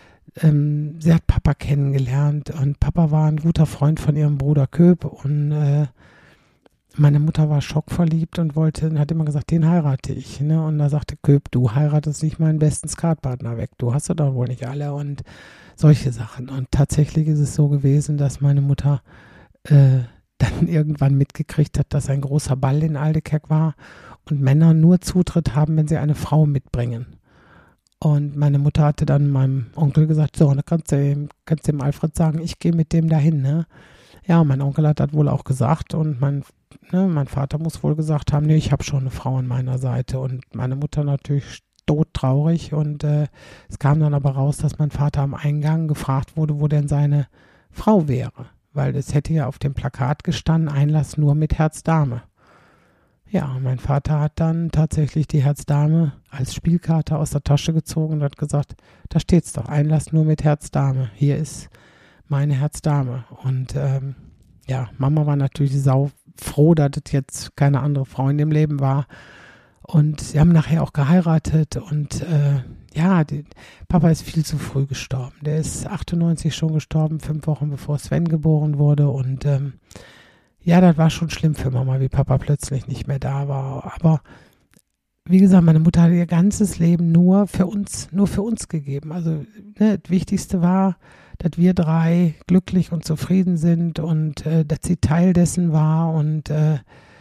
ähm, sie hat Papa kennengelernt und Papa war ein guter Freund von ihrem Bruder Köp und äh, meine Mutter war schockverliebt und wollte, hat immer gesagt, den heirate ich. Ne? Und da sagte Köp, du heiratest nicht meinen besten Skatpartner weg. Du hast doch wohl nicht alle und solche Sachen. Und tatsächlich ist es so gewesen, dass meine Mutter äh, dann irgendwann mitgekriegt hat, dass ein großer Ball in Aldekerk war und Männer nur Zutritt haben, wenn sie eine Frau mitbringen. Und meine Mutter hatte dann meinem Onkel gesagt, so, dann kannst du dem, kannst dem Alfred sagen, ich gehe mit dem dahin, ne? Ja, mein Onkel hat das wohl auch gesagt und mein, ne, mein Vater muss wohl gesagt haben, nee, ich habe schon eine Frau an meiner Seite. Und meine Mutter natürlich todtraurig und äh, es kam dann aber raus, dass mein Vater am Eingang gefragt wurde, wo denn seine Frau wäre. Weil es hätte ja auf dem Plakat gestanden, Einlass nur mit Herz-Dame. Ja, mein Vater hat dann tatsächlich die Herz-Dame als Spielkarte aus der Tasche gezogen und hat gesagt, da steht's doch, Einlass nur mit Herz-Dame. Hier ist meine Herz-Dame. Und ähm, ja, Mama war natürlich sau froh, dass es jetzt keine andere Frau in dem Leben war. Und sie haben nachher auch geheiratet und äh, ja, die, Papa ist viel zu früh gestorben. Der ist achtundneunzig schon gestorben, fünf Wochen bevor Sven geboren wurde und ähm, ja, das war schon schlimm für Mama, wie Papa plötzlich nicht mehr da war. Aber wie gesagt, meine Mutter hat ihr ganzes Leben nur für uns, nur für uns gegeben. Also ne, das Wichtigste war, dass wir drei glücklich und zufrieden sind und äh, dass sie Teil dessen war und äh,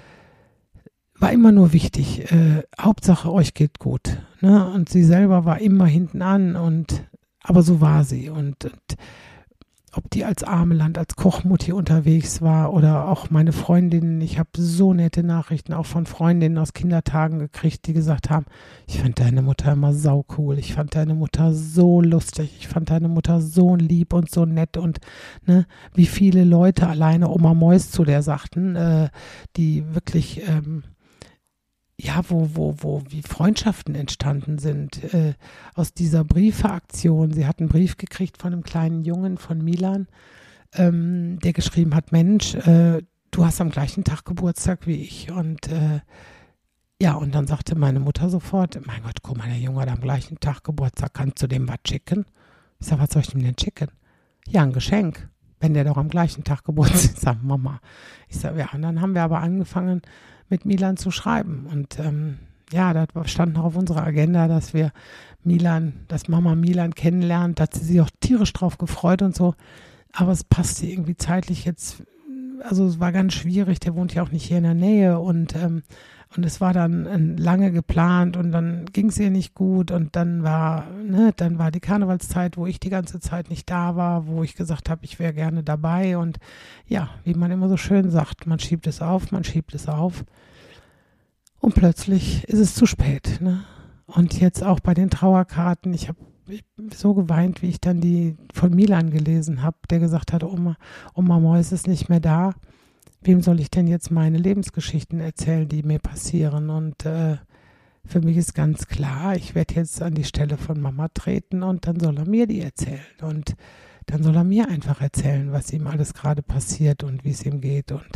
war immer nur wichtig. Äh, Hauptsache, euch geht gut. Ne? Und sie selber war immer hinten an und aber so war sie. Und, und ob die als Ameland, als Kochmutti unterwegs war oder auch meine Freundinnen. Ich habe so nette Nachrichten auch von Freundinnen aus Kindertagen gekriegt, die gesagt haben, ich fand deine Mutter immer saucool, ich fand deine Mutter so lustig, ich fand deine Mutter so lieb und so nett und ne, wie viele Leute alleine Oma Mäus zu der sagten, äh, die wirklich ähm, ja, wo, wo, wo, wie Freundschaften entstanden sind, äh, aus dieser Briefeaktion. Sie hat einen Brief gekriegt von einem kleinen Jungen von Milan, ähm, der geschrieben hat, Mensch, äh, du hast am gleichen Tag Geburtstag wie ich. Und äh, ja, und dann sagte meine Mutter sofort, mein Gott, guck mal, der Junge hat am gleichen Tag Geburtstag, kannst du dem was schicken? Ich sag, was soll ich ihm denn schicken? Ja, ein Geschenk, wenn der doch am gleichen Tag Geburtstag hat. Ich sag, Mama. Ich sag, ja, und dann haben wir aber angefangen, mit Milan zu schreiben. Und ähm, ja, da stand noch auf unserer Agenda, dass wir Milan, dass Mama Milan kennenlernt, da hat sie sich auch tierisch drauf gefreut und so. Aber es passte irgendwie zeitlich jetzt, also es war ganz schwierig, der wohnt ja auch nicht hier in der Nähe und ähm, und es war dann äh, lange geplant und dann ging es ihr nicht gut und dann war, ne, dann war die Karnevalszeit, wo ich die ganze Zeit nicht da war, wo ich gesagt habe, ich wäre gerne dabei und ja, wie man immer so schön sagt, man schiebt es auf, man schiebt es auf und plötzlich ist es zu spät, ne? Und jetzt auch bei den Trauerkarten, ich habe so geweint, wie ich dann die von Milan gelesen habe, der gesagt hat, Oma, Oma Mäus ist nicht mehr da. Wem soll ich denn jetzt meine Lebensgeschichten erzählen, die mir passieren? Und äh, für mich ist ganz klar, ich werde jetzt an die Stelle von Mama treten und dann soll er mir die erzählen. Und dann soll er mir einfach erzählen, was ihm alles gerade passiert und wie es ihm geht. Und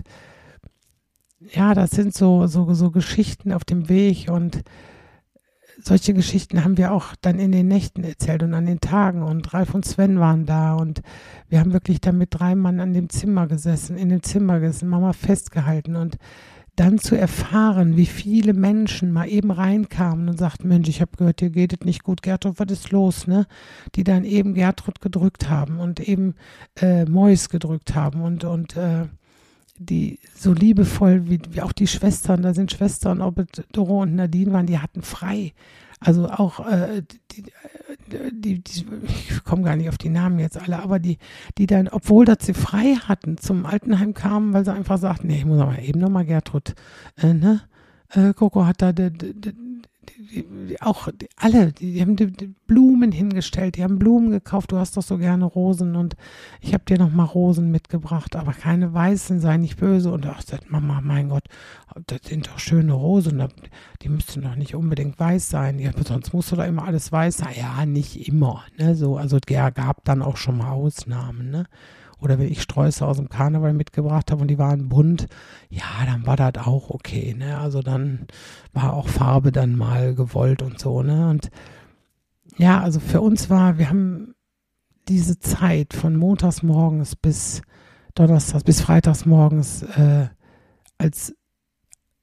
ja, das sind so, so, so Geschichten auf dem Weg und solche Geschichten haben wir auch dann in den Nächten erzählt und an den Tagen und Ralf und Sven waren da und wir haben wirklich dann mit drei Mann an dem Zimmer gesessen, in dem Zimmer gesessen, Mama festgehalten und dann zu erfahren, wie viele Menschen mal eben reinkamen und sagten, Mensch, ich habe gehört, dir geht es nicht gut, Gertrud, was ist los, ne? Die dann eben Gertrud gedrückt haben und eben äh, Mäus gedrückt haben und, und äh, die so liebevoll, wie, wie auch die Schwestern, da sind Schwestern, ob es Doro und Nadine waren, die hatten frei. Also auch, äh, die, die, die, ich komme gar nicht auf die Namen jetzt alle, aber die, die dann, obwohl dass sie frei hatten, zum Altenheim kamen, weil sie einfach sagten, nee, ich muss aber eben nochmal Gertrud, äh, ne, äh, Coco hat da, de, de, de, Die, die, auch die, alle, die, die haben die, die Blumen hingestellt, die haben Blumen gekauft, du hast doch so gerne Rosen und ich habe dir noch mal Rosen mitgebracht, aber keine weißen, sei nicht böse. Und ach, sagt Mama, mein Gott, das sind doch schöne Rosen, die müssten doch nicht unbedingt weiß sein, ja, sonst musst du da immer alles weiß sein. Ja, nicht immer, ne, so, also ja, gab dann auch schon mal Ausnahmen, ne. Oder wenn ich Sträuße aus dem Karneval mitgebracht habe und die waren bunt, ja, dann war das auch okay, ne? Also dann war auch Farbe dann mal gewollt und so, ne? Und ja, also für uns war, wir haben diese Zeit von montags morgens bis donnerstags, bis freitags morgens äh, als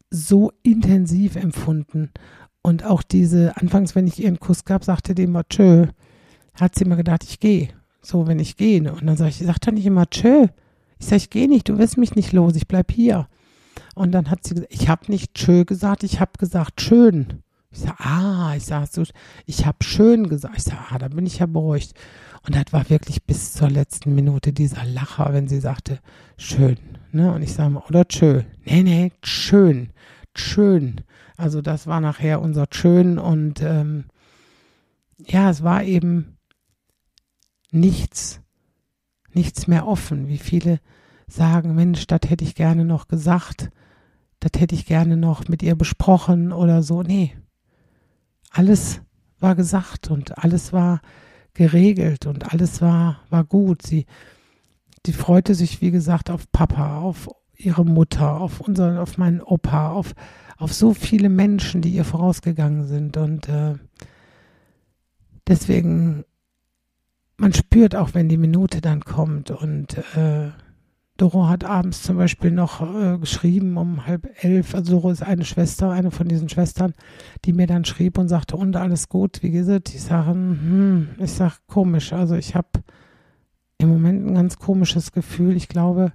so intensiv empfunden. Und auch diese, anfangs, wenn ich ihr einen Kuss gab, sagte die immer tschö, hat sie immer gedacht, ich gehe. So, wenn ich gehe. Und dann sage ich, sag doch nicht immer tschö. Ich sage, ich gehe nicht, du wirst mich nicht los, ich bleib hier. Und dann hat sie gesagt, ich habe nicht tschö gesagt, ich habe gesagt schön. Ich sage, ah, ich sage so, ich habe schön gesagt. Ich sage, ah, da bin ich ja beruhigt. Und das war wirklich bis zur letzten Minute dieser Lacher, wenn sie sagte, schön. Ne? Und ich sage mal, oder tschö. Nee, nee, schön, schön. Also das war nachher unser Schön. Und ähm, ja, es war eben nichts, nichts mehr offen. Wie viele sagen, Mensch, das hätte ich gerne noch gesagt, das hätte ich gerne noch mit ihr besprochen oder so. Nee, alles war gesagt und alles war geregelt und alles war, war gut. Sie, sie freute sich, wie gesagt, auf Papa, auf ihre Mutter, auf unseren, auf meinen Opa, auf, auf so viele Menschen, die ihr vorausgegangen sind. Und äh, deswegen, man spürt auch, wenn die Minute dann kommt. Und äh, Doro hat abends zum Beispiel noch äh, geschrieben um halb elf. Also Doro ist eine Schwester, eine von diesen Schwestern, die mir dann schrieb und sagte, und alles gut, wie geht es? Ich sage, hm, ich sage, komisch. Also ich habe im Moment ein ganz komisches Gefühl. Ich glaube,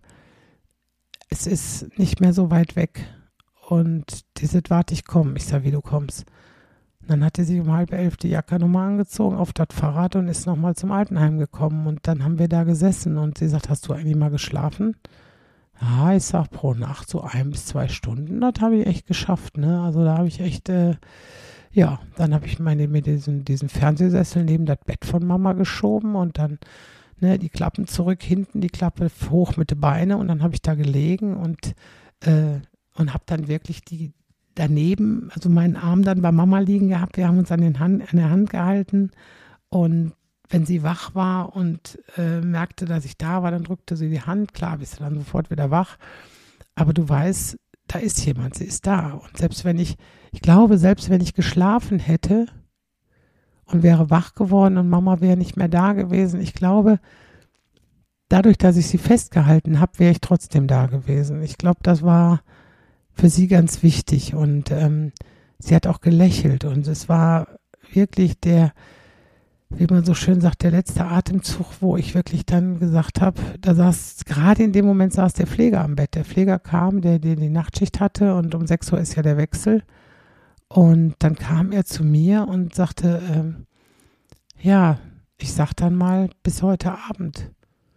es ist nicht mehr so weit weg. Und diese warte ich komme. Ich sage, wie du kommst. Und dann hatte sie um halb elf die Jacke nochmal angezogen auf das Fahrrad und ist nochmal zum Altenheim gekommen. Und dann haben wir da gesessen und sie sagt, hast du eigentlich mal geschlafen? Ja, ich sag pro Nacht so ein bis zwei Stunden. Das habe ich echt geschafft, ne? Also da habe ich echt, äh, ja, dann habe ich meine, mir diesen, diesen Fernsehsessel neben das Bett von Mama geschoben und dann ne, die Klappen zurück, hinten die Klappe hoch mit den Beinen und dann habe ich da gelegen und, äh, und habe dann wirklich die daneben, also meinen Arm dann bei Mama liegen gehabt. Wir haben uns an, den Hand, an der Hand gehalten und wenn sie wach war und äh, merkte, dass ich da war, dann drückte sie die Hand. Klar, bist du dann sofort wieder wach. Aber du weißt, da ist jemand, sie ist da. Und selbst wenn ich, ich glaube, selbst wenn ich geschlafen hätte und wäre wach geworden und Mama wäre nicht mehr da gewesen, ich glaube, dadurch, dass ich sie festgehalten habe, wäre ich trotzdem da gewesen. Ich glaube, das war für sie ganz wichtig und ähm, sie hat auch gelächelt und es war wirklich der, wie man so schön sagt, der letzte Atemzug, wo ich wirklich dann gesagt habe, da saß, gerade in dem Moment saß der Pfleger am Bett. Der Pfleger kam, der, der die Nachtschicht hatte und um sechs Uhr ist ja der Wechsel und dann kam er zu mir und sagte, ähm, ja, ich sag dann mal bis heute Abend.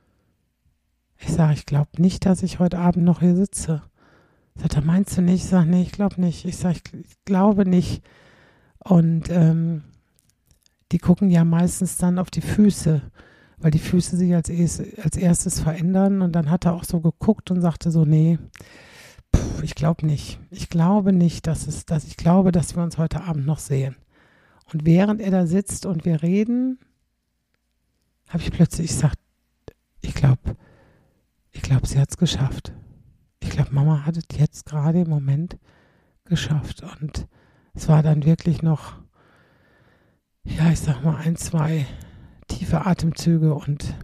Ich sage, ich glaube nicht, dass ich heute Abend noch hier sitze. Sagt er, meinst du nicht? Ich sage, nee, ich glaube nicht. Ich sage, ich, ich glaube nicht. Und ähm, die gucken ja meistens dann auf die Füße, weil die Füße sich als, als erstes verändern. Und dann hat er auch so geguckt und sagte so, nee, pff, ich glaube nicht. Ich glaube nicht, dass es, dass ich glaube, dass wir uns heute Abend noch sehen. Und während er da sitzt und wir reden, habe ich plötzlich gesagt, ich glaube, ich glaube, sie hat es geschafft. Ich glaube, Mama hat es jetzt gerade im Moment geschafft. Und es war dann wirklich noch, ja, ich sag mal, ein, zwei tiefe Atemzüge und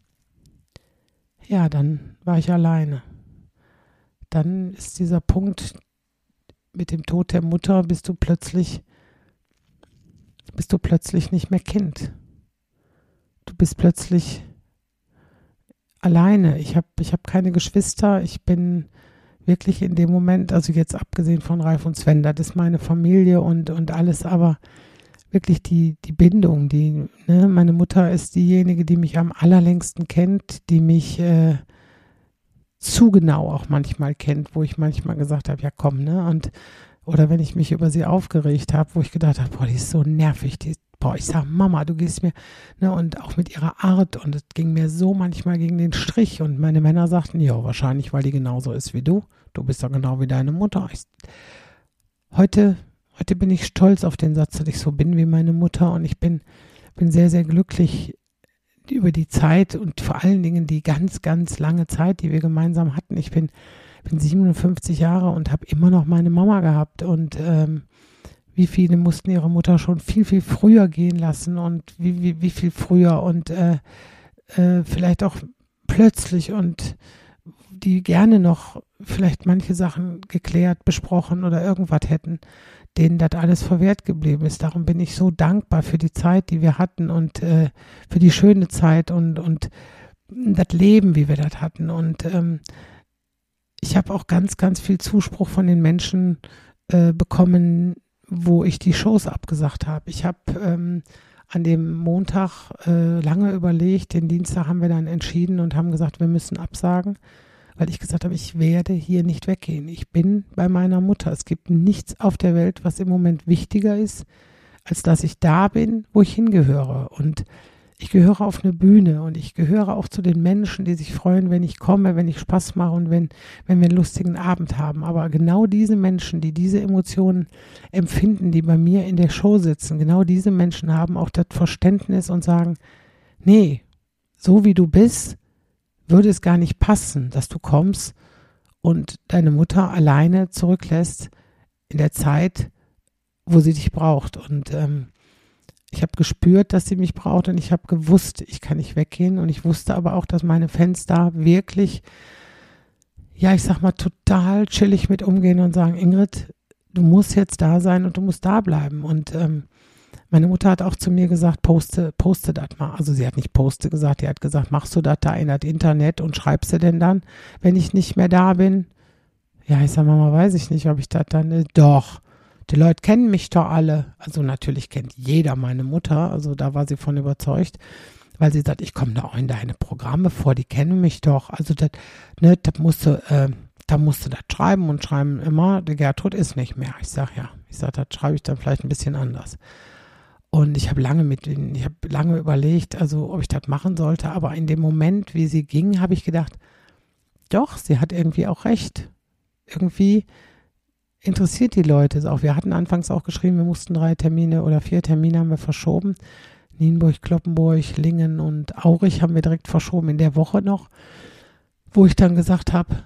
ja, dann war ich alleine. Dann ist dieser Punkt mit dem Tod der Mutter, bist du plötzlich, bist du plötzlich nicht mehr Kind. Du bist plötzlich alleine. Ich habe ich hab keine Geschwister. Ich bin wirklich in dem Moment, also jetzt abgesehen von Ralf und Sven, das ist meine Familie und, und alles, aber wirklich die, die Bindung, die, ne, meine Mutter ist diejenige, die mich am allerlängsten kennt, die mich äh, zu genau auch manchmal kennt, wo ich manchmal gesagt habe, ja komm, ne, und oder wenn ich mich über sie aufgeregt habe, wo ich gedacht habe, boah, die ist so nervig, die, boah, ich sag, Mama, du gehst mir, ne, und auch mit ihrer Art und es ging mir so manchmal gegen den Strich und meine Männer sagten, ja, wahrscheinlich, weil die genauso ist wie du, du bist ja genau wie deine Mutter. Ich, heute, heute bin ich stolz auf den Satz, dass ich so bin wie meine Mutter und ich bin, bin sehr, sehr glücklich über die Zeit und vor allen Dingen die ganz, ganz lange Zeit, die wir gemeinsam hatten. Ich bin bin siebenundfünfzig Jahre und habe immer noch meine Mama gehabt und ähm, wie viele mussten ihre Mutter schon viel, viel früher gehen lassen und wie, wie, wie viel früher und äh, äh, vielleicht auch plötzlich und die gerne noch vielleicht manche Sachen geklärt, besprochen oder irgendwas hätten, denen das alles verwehrt geblieben ist. Darum bin ich so dankbar für die Zeit, die wir hatten und äh, für die schöne Zeit und, und das Leben, wie wir das hatten. Und ähm, ich habe auch ganz, ganz viel Zuspruch von den Menschen äh, bekommen, wo ich die Shows abgesagt habe. Ich habe ähm, an dem Montag äh, lange überlegt, den Dienstag haben wir dann entschieden und haben gesagt, wir müssen absagen, weil ich gesagt habe, ich werde hier nicht weggehen. Ich bin bei meiner Mutter. Es gibt nichts auf der Welt, was im Moment wichtiger ist, als dass ich da bin, wo ich hingehöre. Und ich gehöre auf eine Bühne und ich gehöre auch zu den Menschen, die sich freuen, wenn ich komme, wenn ich Spaß mache und wenn, wenn wir einen lustigen Abend haben. Aber genau diese Menschen, die diese Emotionen empfinden, die bei mir in der Show sitzen, genau diese Menschen haben auch das Verständnis und sagen, nee, so wie du bist, würde es gar nicht passen, dass du kommst und deine Mutter alleine zurücklässt in der Zeit, wo sie dich braucht. Und ähm, ich habe gespürt, dass sie mich braucht und ich habe gewusst, ich kann nicht weggehen. Und ich wusste aber auch, dass meine Fans da wirklich, ja, ich sag mal, total chillig mit umgehen und sagen, Ingrid, du musst jetzt da sein und du musst da bleiben. Und ähm, meine Mutter hat auch zu mir gesagt, poste, poste das mal. Also sie hat nicht poste gesagt, die hat gesagt, machst du das da in das Internet und schreibst du denn dann, wenn ich nicht mehr da bin? Ja, ich sag, Mama, weiß ich nicht, ob ich das dann, äh, doch. Die Leute kennen mich doch alle. Also natürlich kennt jeder meine Mutter. Also da war sie von überzeugt, weil sie sagt, ich komme da auch in deine Programme vor, die kennen mich doch. Also das, ne, das musst du, äh, da musst du das schreiben und schreiben immer, die Gertrud ist nicht mehr. Ich sage ja, ich sage, das schreibe ich dann vielleicht ein bisschen anders. Und ich habe lange mit ihnen, ich habe lange überlegt, also ob ich das machen sollte. Aber in dem Moment, wie sie ging, habe ich gedacht, doch, sie hat irgendwie auch recht. Irgendwie interessiert die Leute auch. Wir hatten anfangs auch geschrieben, wir mussten drei Termine oder vier Termine haben wir verschoben. Nienburg, Kloppenburg, Lingen und Aurich haben wir direkt verschoben in der Woche noch, wo ich dann gesagt habe,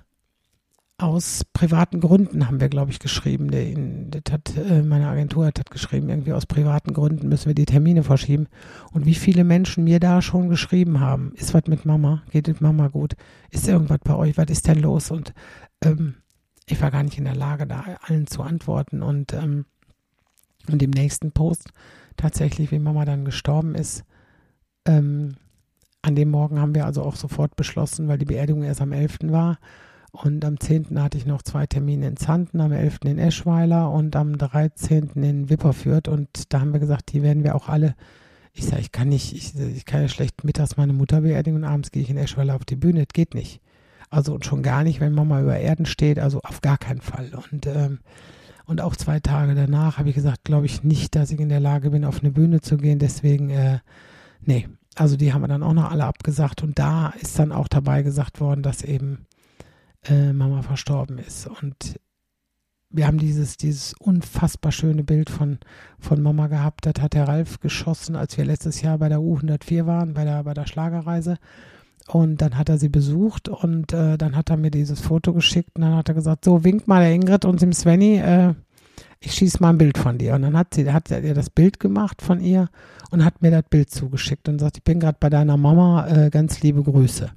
aus privaten Gründen haben wir, glaube ich, geschrieben. Der, das hat, äh, meine Agentur hat das geschrieben, irgendwie aus privaten Gründen müssen wir die Termine verschieben. Und wie viele Menschen mir da schon geschrieben haben, ist was mit Mama? Geht es Mama gut? Ist irgendwas bei euch? Was ist denn los? Und ähm, ich war gar nicht in der Lage, da allen zu antworten. Und, ähm, und im nächsten Post, tatsächlich, wie Mama dann gestorben ist, ähm, an dem Morgen haben wir also auch sofort beschlossen, weil die Beerdigung erst am elften war. Und am zehnten hatte ich noch zwei Termine in Zanten, am elften in Eschweiler und am dreizehnten in Wipperfürth. Und da haben wir gesagt, die werden wir auch alle, ich sage, ich kann nicht, ich, ich kann ja schlecht mittags meine Mutter beerdigen und abends gehe ich in Eschweiler auf die Bühne, das geht nicht. Also und schon gar nicht, wenn Mama über Erden steht, also auf gar keinen Fall. Und, ähm, und auch zwei Tage danach habe ich gesagt, glaube ich nicht, dass ich in der Lage bin, auf eine Bühne zu gehen. Deswegen, äh, nee, also die haben wir dann auch noch alle abgesagt. Und da ist dann auch dabei gesagt worden, dass eben äh, Mama verstorben ist. Und wir haben dieses, dieses unfassbar schöne Bild von, von Mama gehabt. Das hat der Ralf geschossen, als wir letztes Jahr bei der U hundertvier waren, bei der, bei der Schlagerreise. Und dann hat er sie besucht und äh, dann hat er mir dieses Foto geschickt und dann hat er gesagt, so winkt mal der Ingrid und dem Svenny, äh, ich schieße mal ein Bild von dir. Und dann hat sie, hat er das Bild gemacht von ihr und hat mir das Bild zugeschickt und sagt, ich bin gerade bei deiner Mama, äh, ganz liebe Grüße.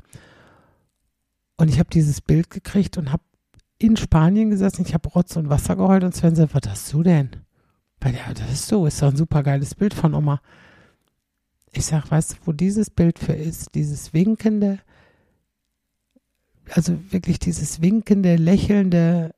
Und ich habe dieses Bild gekriegt und habe in Spanien gesessen, ich habe Rotz und Wasser geheult und Sven sagt, was hast du denn? Weil ja, das ist so, ist doch ein super geiles Bild von Oma. Ich sage, weißt du, wo dieses Bild für ist? Dieses winkende, also wirklich dieses winkende, lächelnde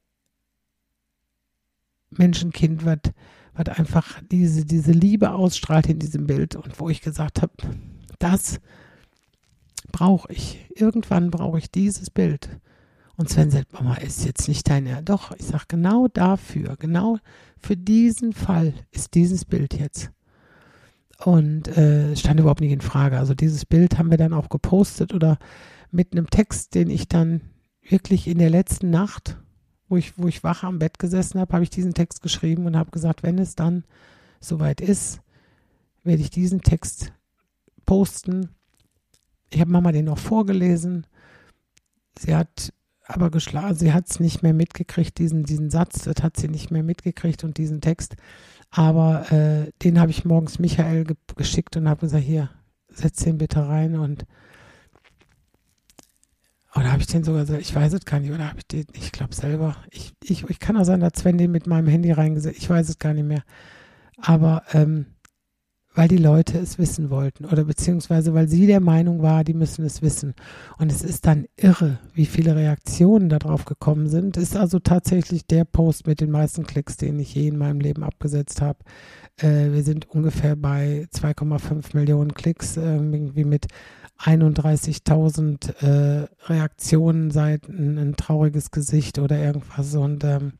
Menschenkind, was einfach diese, diese Liebe ausstrahlt in diesem Bild. Und wo ich gesagt habe, das brauche ich. Irgendwann brauche ich dieses Bild. Und Sven sagt, Mama, ist jetzt nicht deine. Doch, ich sage, genau dafür, genau für diesen Fall ist dieses Bild jetzt. Und äh, stand überhaupt nicht in Frage. Also dieses Bild haben wir dann auch gepostet oder mit einem Text, den ich dann wirklich in der letzten Nacht, wo ich, wo ich wach am Bett gesessen habe, habe ich diesen Text geschrieben und habe gesagt, wenn es dann soweit ist, werde ich diesen Text posten. Ich habe Mama den noch vorgelesen. Sie hat aber geschlafen, sie hat es nicht mehr mitgekriegt, diesen, diesen Satz, das hat sie nicht mehr mitgekriegt und diesen Text. Aber äh, den habe ich morgens Michael ge- geschickt und habe gesagt, hier, setz den bitte rein. Und, Oder habe ich den sogar, ich weiß es gar nicht, oder habe ich den, ich glaube selber, ich, ich, ich kann auch sein, dass Sven den mit meinem Handy reingesetzt, ich weiß es gar nicht mehr. Aber, ähm, weil die Leute es wissen wollten oder beziehungsweise weil sie der Meinung war, die müssen es wissen. Und es ist dann irre, wie viele Reaktionen darauf gekommen sind. Es ist also tatsächlich der Post mit den meisten Klicks, den ich je in meinem Leben abgesetzt habe. Äh, wir sind ungefähr bei zwei Komma fünf Millionen Klicks, äh, irgendwie mit einunddreißigtausend äh, Reaktionen seit ein, ein trauriges Gesicht oder irgendwas. Und ähm,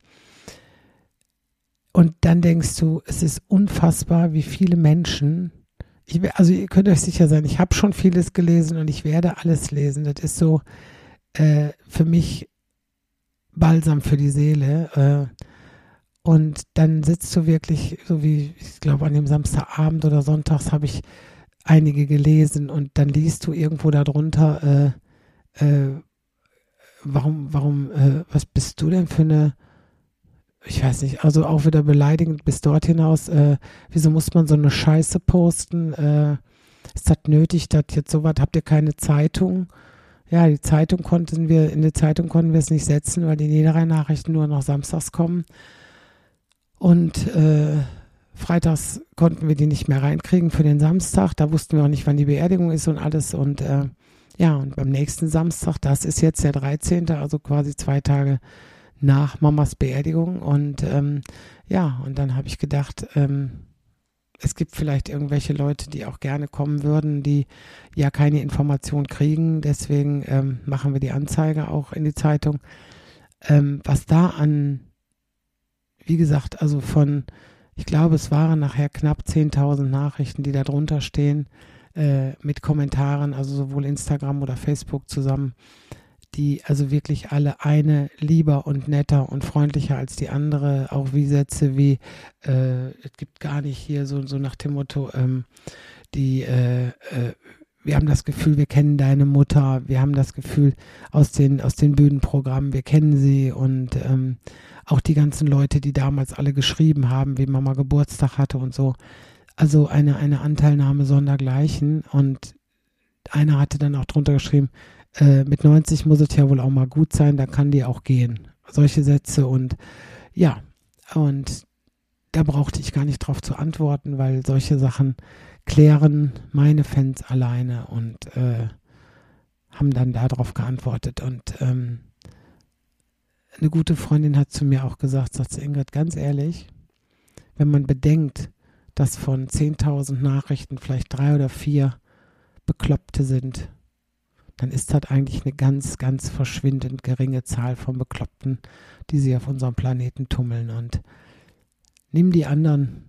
Und dann denkst du, es ist unfassbar, wie viele Menschen, ich, also ihr könnt euch sicher sein, ich habe schon vieles gelesen und ich werde alles lesen. Das ist so äh, für mich Balsam für die Seele. Äh, und dann sitzt du wirklich, so wie, ich glaube an dem Samstagabend oder Sonntags habe ich einige gelesen und dann liest du irgendwo darunter, äh, äh, warum, warum, äh, was bist du denn für eine, ich weiß nicht, also auch wieder beleidigend bis dort hinaus, äh, wieso muss man so eine Scheiße posten, äh, ist das nötig, dass jetzt sowas, habt ihr keine Zeitung? Ja, die Zeitung konnten wir, in die Zeitung konnten wir es nicht setzen, weil die Niederrhein-Nachrichten nur noch samstags kommen und äh, freitags konnten wir die nicht mehr reinkriegen für den Samstag, da wussten wir auch nicht, wann die Beerdigung ist und alles und äh, ja, und beim nächsten Samstag, das ist jetzt der dreizehnte, also quasi zwei Tage nach Mamas Beerdigung und ähm, ja, und dann habe ich gedacht, ähm, es gibt vielleicht irgendwelche Leute, die auch gerne kommen würden, die ja keine Information kriegen, deswegen ähm, machen wir die Anzeige auch in die Zeitung. Ähm, was da an, wie gesagt, also von, ich glaube, es waren nachher knapp zehntausend Nachrichten, die da drunter stehen, äh, mit Kommentaren, also sowohl Instagram oder Facebook zusammen, die also wirklich alle eine lieber und netter und freundlicher als die andere, auch wie Sätze wie, äh, es gibt gar nicht hier so, so nach dem Motto, ähm, die, äh, äh, wir haben das Gefühl, wir kennen deine Mutter, wir haben das Gefühl aus den, aus den Bühnenprogrammen, wir kennen sie und ähm, auch die ganzen Leute, die damals alle geschrieben haben, wie Mama Geburtstag hatte und so. Also eine, eine Anteilnahme sondergleichen und einer hatte dann auch drunter geschrieben, äh, mit neunzig muss es ja wohl auch mal gut sein, dann kann die auch gehen. Solche Sätze und ja, und da brauchte ich gar nicht drauf zu antworten, weil solche Sachen klären meine Fans alleine und äh, haben dann darauf geantwortet. Und ähm, eine gute Freundin hat zu mir auch gesagt, sagt sie, Ingrid, ganz ehrlich, wenn man bedenkt, dass von zehntausend Nachrichten vielleicht drei oder vier Bekloppte sind, dann ist das eigentlich eine ganz, ganz verschwindend geringe Zahl von Bekloppten, die sich auf unserem Planeten tummeln. Und nimm die anderen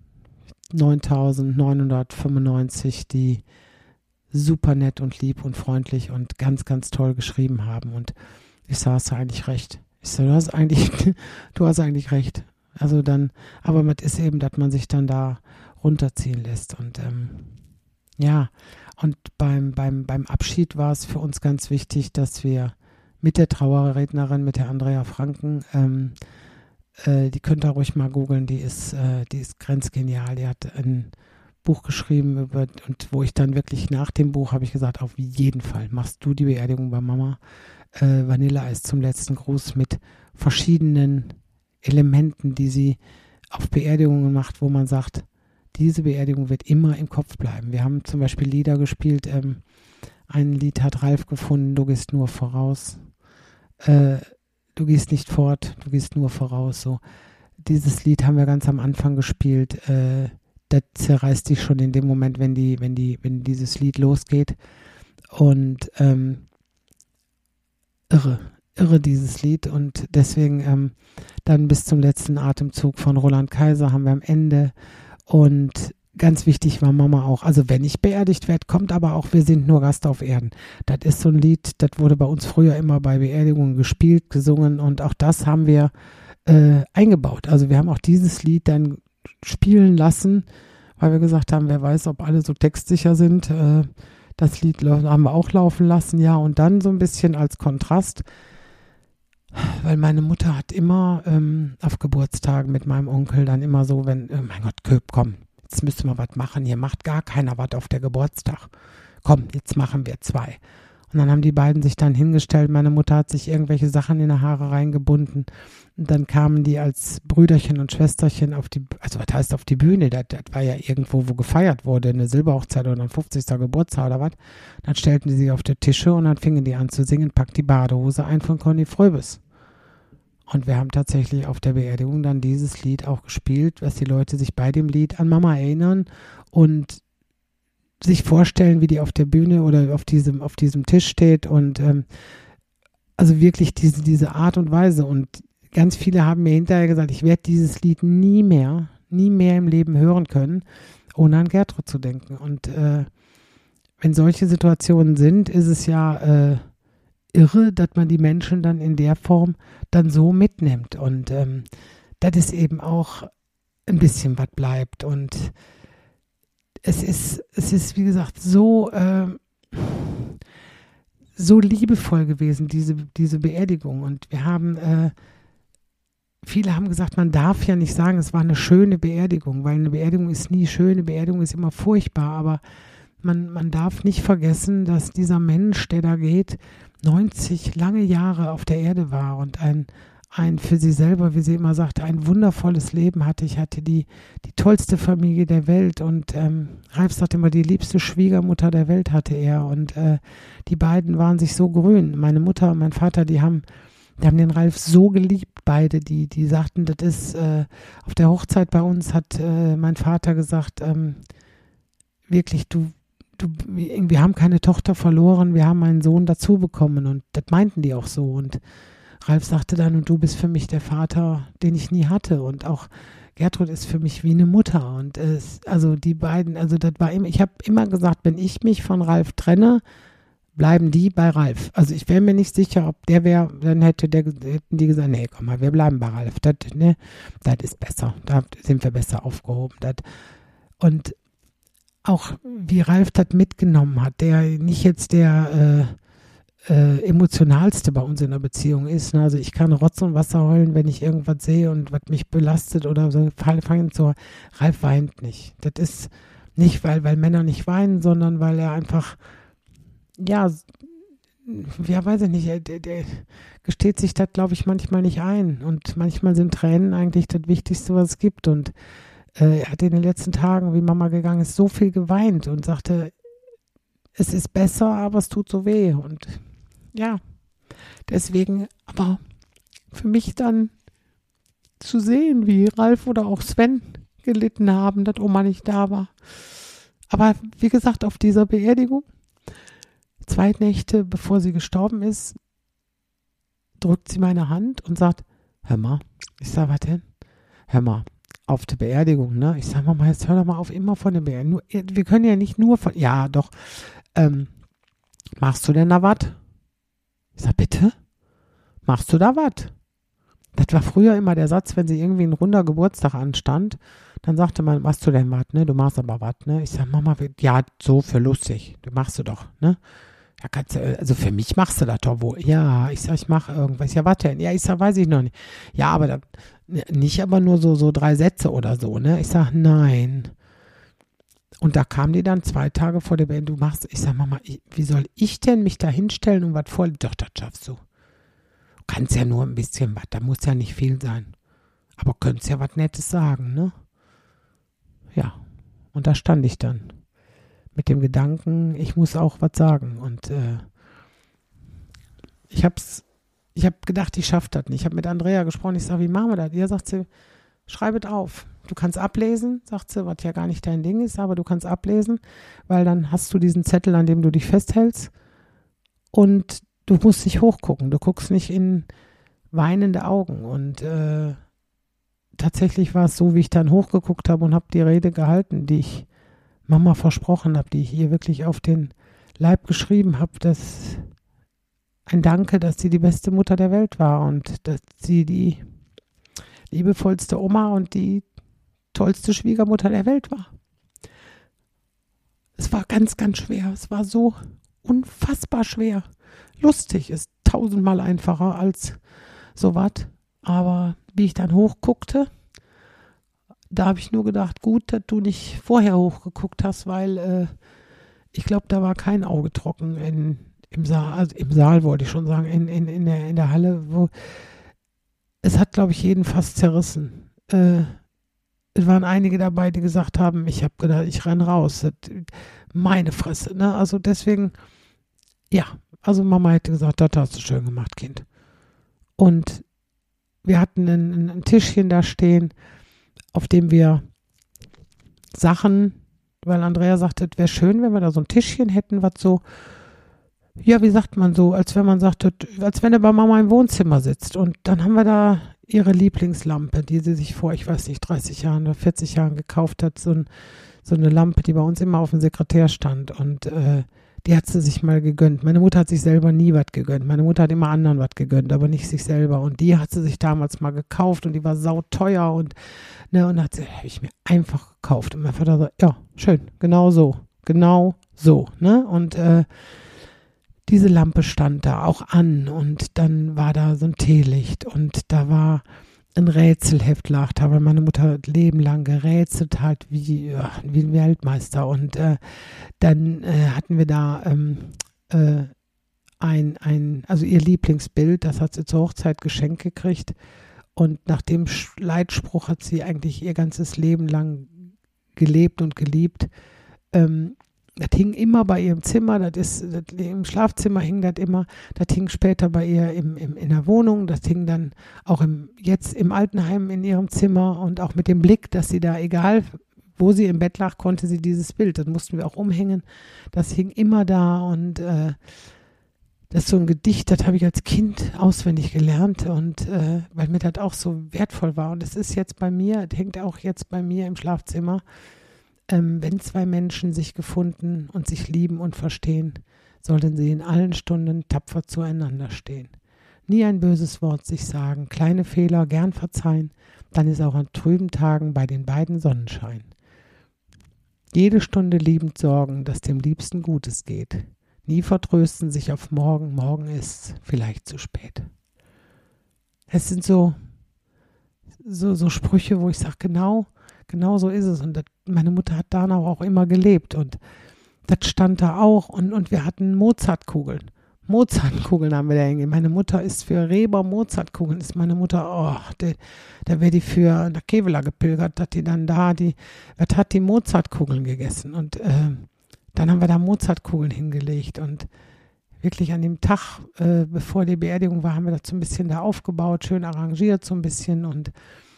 neuntausendneunhundertfünfundneunzig, die super nett und lieb und freundlich und ganz, ganz toll geschrieben haben. Und ich sah, hast du eigentlich recht. Ich sag, du hast eigentlich, du hast eigentlich recht. Also dann, aber es ist eben, dass man sich dann da runterziehen lässt. Und ähm, ja, und beim, beim, beim Abschied war es für uns ganz wichtig, dass wir mit der Trauerrednerin, mit der Andrea Franken, ähm, äh, die könnt ihr ruhig mal googeln, die ist, äh, die ist grenzgenial. Die hat ein Buch geschrieben, über, und wo ich dann wirklich nach dem Buch habe ich gesagt, auf jeden Fall machst du die Beerdigung bei Mama. Äh, Vanilleeis zum letzten Gruß mit verschiedenen Elementen, die sie auf Beerdigungen macht, wo man sagt, diese Beerdigung wird immer im Kopf bleiben. Wir haben zum Beispiel Lieder gespielt. Ähm, ein Lied hat Ralf gefunden, du gehst nur voraus. Äh, du gehst nicht fort, du gehst nur voraus. So. Dieses Lied haben wir ganz am Anfang gespielt. Äh, das zerreißt dich schon in dem Moment, wenn die, wenn die, wenn dieses Lied losgeht. Und ähm, irre, irre dieses Lied. Und deswegen ähm, dann bis zum letzten Atemzug von Roland Kaiser haben wir am Ende. Und ganz wichtig war Mama auch, also wenn ich beerdigt werde, kommt aber auch, wir sind nur Gast auf Erden. Das ist so ein Lied, das wurde bei uns früher immer bei Beerdigungen gespielt, gesungen und auch das haben wir äh, eingebaut. Also wir haben auch dieses Lied dann spielen lassen, weil wir gesagt haben, wer weiß, ob alle so textsicher sind. Äh, das Lied haben wir auch laufen lassen, ja, und dann so ein bisschen als Kontrast, weil meine Mutter hat immer ähm, auf Geburtstagen mit meinem Onkel dann immer so, wenn, oh mein Gott, Köp, komm, jetzt müssen wir was machen, hier macht gar keiner was auf der Geburtstag. Komm, jetzt machen wir zwei. Und dann haben die beiden sich dann hingestellt. Meine Mutter hat sich irgendwelche Sachen in die Haare reingebunden. Und dann kamen die als Brüderchen und Schwesterchen auf die, also was heißt auf die Bühne? Das, das war ja irgendwo, wo gefeiert wurde, eine Silberhochzeit oder ein fünfzigsten Geburtstag oder was. Dann stellten die sie auf die Tische und dann fingen die an zu singen, Packt die Badehose ein von Conny Fröbis. Und wir haben tatsächlich auf der Beerdigung dann dieses Lied auch gespielt, dass die Leute sich bei dem Lied an Mama erinnern und sich vorstellen, wie die auf der Bühne oder auf diesem, auf diesem Tisch steht und ähm, also wirklich diese, diese Art und Weise. Und ganz viele haben mir hinterher gesagt, ich werde dieses Lied nie mehr, nie mehr im Leben hören können, ohne an Gertrud zu denken. Und äh, wenn solche Situationen sind, ist es ja äh, irre, dass man die Menschen dann in der Form dann so mitnimmt. Und ähm, das ist eben auch ein bisschen was bleibt. Und es ist, es ist, wie gesagt, so, äh, so liebevoll gewesen, diese, diese Beerdigung. Und wir haben, äh, viele haben gesagt, man darf ja nicht sagen, es war eine schöne Beerdigung, weil eine Beerdigung ist nie schön, eine Beerdigung ist immer furchtbar, aber man, man darf nicht vergessen, dass dieser Mensch, der da geht, neunzig lange Jahre auf der Erde war und ein ein für sie selber, wie sie immer sagte, ein wundervolles Leben hatte. Ich hatte die, die tollste Familie der Welt und ähm, Ralf sagt immer, die liebste Schwiegermutter der Welt hatte er und äh, die beiden waren sich so grün. Meine Mutter und mein Vater, die haben, die haben den Ralf so geliebt, beide, die, die sagten, das ist, äh, auf der Hochzeit bei uns hat äh, mein Vater gesagt, ähm, wirklich, du, du, wir haben keine Tochter verloren, wir haben einen Sohn dazu bekommen und das meinten die auch so und Ralf sagte dann, und du bist für mich der Vater, den ich nie hatte. Und auch Gertrud ist für mich wie eine Mutter. Und es, also die beiden, also das war immer, ich habe immer gesagt, wenn ich mich von Ralf trenne, bleiben die bei Ralf. Also ich wäre mir nicht sicher, ob der wäre, dann hätte der, hätten die gesagt, nee, komm mal, wir bleiben bei Ralf. Das, ne, das ist besser. Da sind wir besser aufgehoben. Das, und auch wie Ralf das mitgenommen hat, der nicht jetzt der äh, Äh, emotionalste bei uns in der Beziehung ist. Ne? Also ich kann Rotz und Wasser heulen, wenn ich irgendwas sehe und was mich belastet oder so, fangen zu. Ralf weint nicht. Das ist nicht, weil, weil Männer nicht weinen, sondern weil er einfach, ja, ja, weiß ich nicht, der, der gesteht sich das, glaube ich, manchmal nicht ein. Und manchmal sind Tränen eigentlich das Wichtigste, was es gibt. Und äh, er hat in den letzten Tagen, wie Mama gegangen ist, so viel geweint und sagte, es ist besser, aber es tut so weh. Und ja, deswegen, aber für mich dann zu sehen, wie Ralf oder auch Sven gelitten haben, dass Oma nicht da war. Aber wie gesagt, auf dieser Beerdigung, zwei Nächte bevor sie gestorben ist, drückt sie meine Hand und sagt, hör mal, ich sag, was denn? Hör mal, auf der Beerdigung, ne? Ich sag, Mama, jetzt hör doch mal auf, immer von der Beerdigung. Wir können ja nicht nur von, ja, doch, ähm, machst du denn da was? Ich sag, bitte? Machst du da was? Das war früher immer der Satz, wenn sie irgendwie ein runder Geburtstag anstand, dann sagte man, machst du denn was, ne? Du machst aber was, ne? Ich sag, Mama, ja, so für lustig. Du machst du doch, ne? Ja, kannst du, also für mich machst du das doch wohl. Ja, ich sag, ich mache irgendwas. Ja, was denn? Ja, ich sag, weiß ich noch nicht. Ja, aber da, nicht aber nur so, so drei Sätze oder so, ne? Ich sag, nein. Und da kam die dann zwei Tage vor der Band, du machst, ich sag, Mama, ich, wie soll ich denn mich da hinstellen und was vor? Doch, das schaffst du. Du kannst ja nur ein bisschen was, da muss ja nicht viel sein. Aber könntest ja was Nettes sagen, ne? Ja, und da stand ich dann mit dem Gedanken, ich muss auch was sagen. Und äh, ich hab's, ich hab gedacht, ich schaff das nicht. Ich habe mit Andrea gesprochen, ich sag, wie machen wir das? Ja, sagt sie, schreib es auf. Du kannst ablesen, sagt sie, was ja gar nicht dein Ding ist, aber du kannst ablesen, weil dann hast du diesen Zettel, an dem du dich festhältst und du musst nicht hochgucken. Du guckst nicht in weinende Augen. Und äh, tatsächlich war es so, wie ich dann hochgeguckt habe und habe die Rede gehalten, die ich Mama versprochen habe, die ich ihr wirklich auf den Leib geschrieben habe, dass ein Danke, dass sie die beste Mutter der Welt war und dass sie die liebevollste Oma und die tollste Schwiegermutter der Welt war. Es war ganz, ganz schwer. Es war so unfassbar schwer. Lustig ist tausendmal einfacher als sowas. Aber wie ich dann hochguckte, da habe ich nur gedacht, gut, dass du nicht vorher hochgeguckt hast, weil äh, ich glaube, da war kein Auge trocken in, im Saal, also im Saal wollte ich schon sagen, in, in, in, der, in der Halle, wo es hat, glaube ich, jeden fast zerrissen. Äh, es waren einige dabei, die gesagt haben, ich habe gedacht, ich renn raus. Das, meine Fresse, ne? Also deswegen, ja, also Mama hätte gesagt, das hast du schön gemacht, Kind. Und wir hatten ein, ein Tischchen da stehen, auf dem wir Sachen, weil Andrea sagte, es wäre schön, wenn wir da so ein Tischchen hätten, was so, ja, wie sagt man so, als wenn man sagt, als wenn er bei Mama im Wohnzimmer sitzt. Und dann haben wir da ihre Lieblingslampe, die sie sich vor, ich weiß nicht, dreißig Jahren oder vierzig Jahren gekauft hat, so, ein, so eine Lampe, die bei uns immer auf dem Sekretär stand. Und äh, die hat sie sich mal gegönnt. Meine Mutter hat sich selber nie was gegönnt. Meine Mutter hat immer anderen was gegönnt, aber nicht sich selber. Und die hat sie sich damals mal gekauft und die war sauteuer und, ne, und hat sie, habe ich mir einfach gekauft. Und mein Vater sagt, ja, schön, genau so, genau so, ne, und äh, diese Lampe stand da auch an und dann war da so ein Teelicht und da war ein Rätselheft lag da, weil meine Mutter Leben lang gerätselt hat wie, ja, wie ein Weltmeister. Und äh, dann äh, hatten wir da ähm, äh, ein, ein, also ihr Lieblingsbild, das hat sie zur Hochzeit geschenkt gekriegt. Und nach dem Leitspruch hat sie eigentlich ihr ganzes Leben lang gelebt und geliebt. Ähm, Das hing immer bei ihr im Zimmer, das ist, das, im Schlafzimmer hing das immer, das hing später bei ihr im, im, in der Wohnung, das hing dann auch im, jetzt im Altenheim in ihrem Zimmer und auch mit dem Blick, dass sie da, egal wo sie im Bett lag, konnte sie dieses Bild, das mussten wir auch umhängen, das hing immer da und äh, das ist so ein Gedicht, das habe ich als Kind auswendig gelernt und äh, weil mir das auch so wertvoll war und es ist jetzt bei mir, das hängt auch jetzt bei mir im Schlafzimmer. Ähm, wenn zwei Menschen sich gefunden und sich lieben und verstehen, sollen sie in allen Stunden tapfer zueinander stehen. Nie ein böses Wort sich sagen, kleine Fehler gern verzeihen, dann ist auch an trüben Tagen bei den beiden Sonnenschein. Jede Stunde liebend sorgen, dass dem Liebsten Gutes geht. Nie vertrösten sich auf morgen, morgen ist vielleicht zu spät. Es sind so, so, so Sprüche, wo ich sage, genau, Genau so ist es. Und das, meine Mutter hat danach auch immer gelebt. Und das stand da auch. Und, und wir hatten Mozartkugeln. Mozartkugeln haben wir da hängen. Meine Mutter ist für Reber Mozartkugeln. Ist meine Mutter, oh, da wäre die für nach Kevela gepilgert, dass die dann da, die, was hat die Mozartkugeln gegessen. Und äh, dann haben wir da Mozartkugeln hingelegt. Und wirklich an dem Tag, äh, bevor die Beerdigung war, haben wir das so ein bisschen da aufgebaut, schön arrangiert so ein bisschen. Und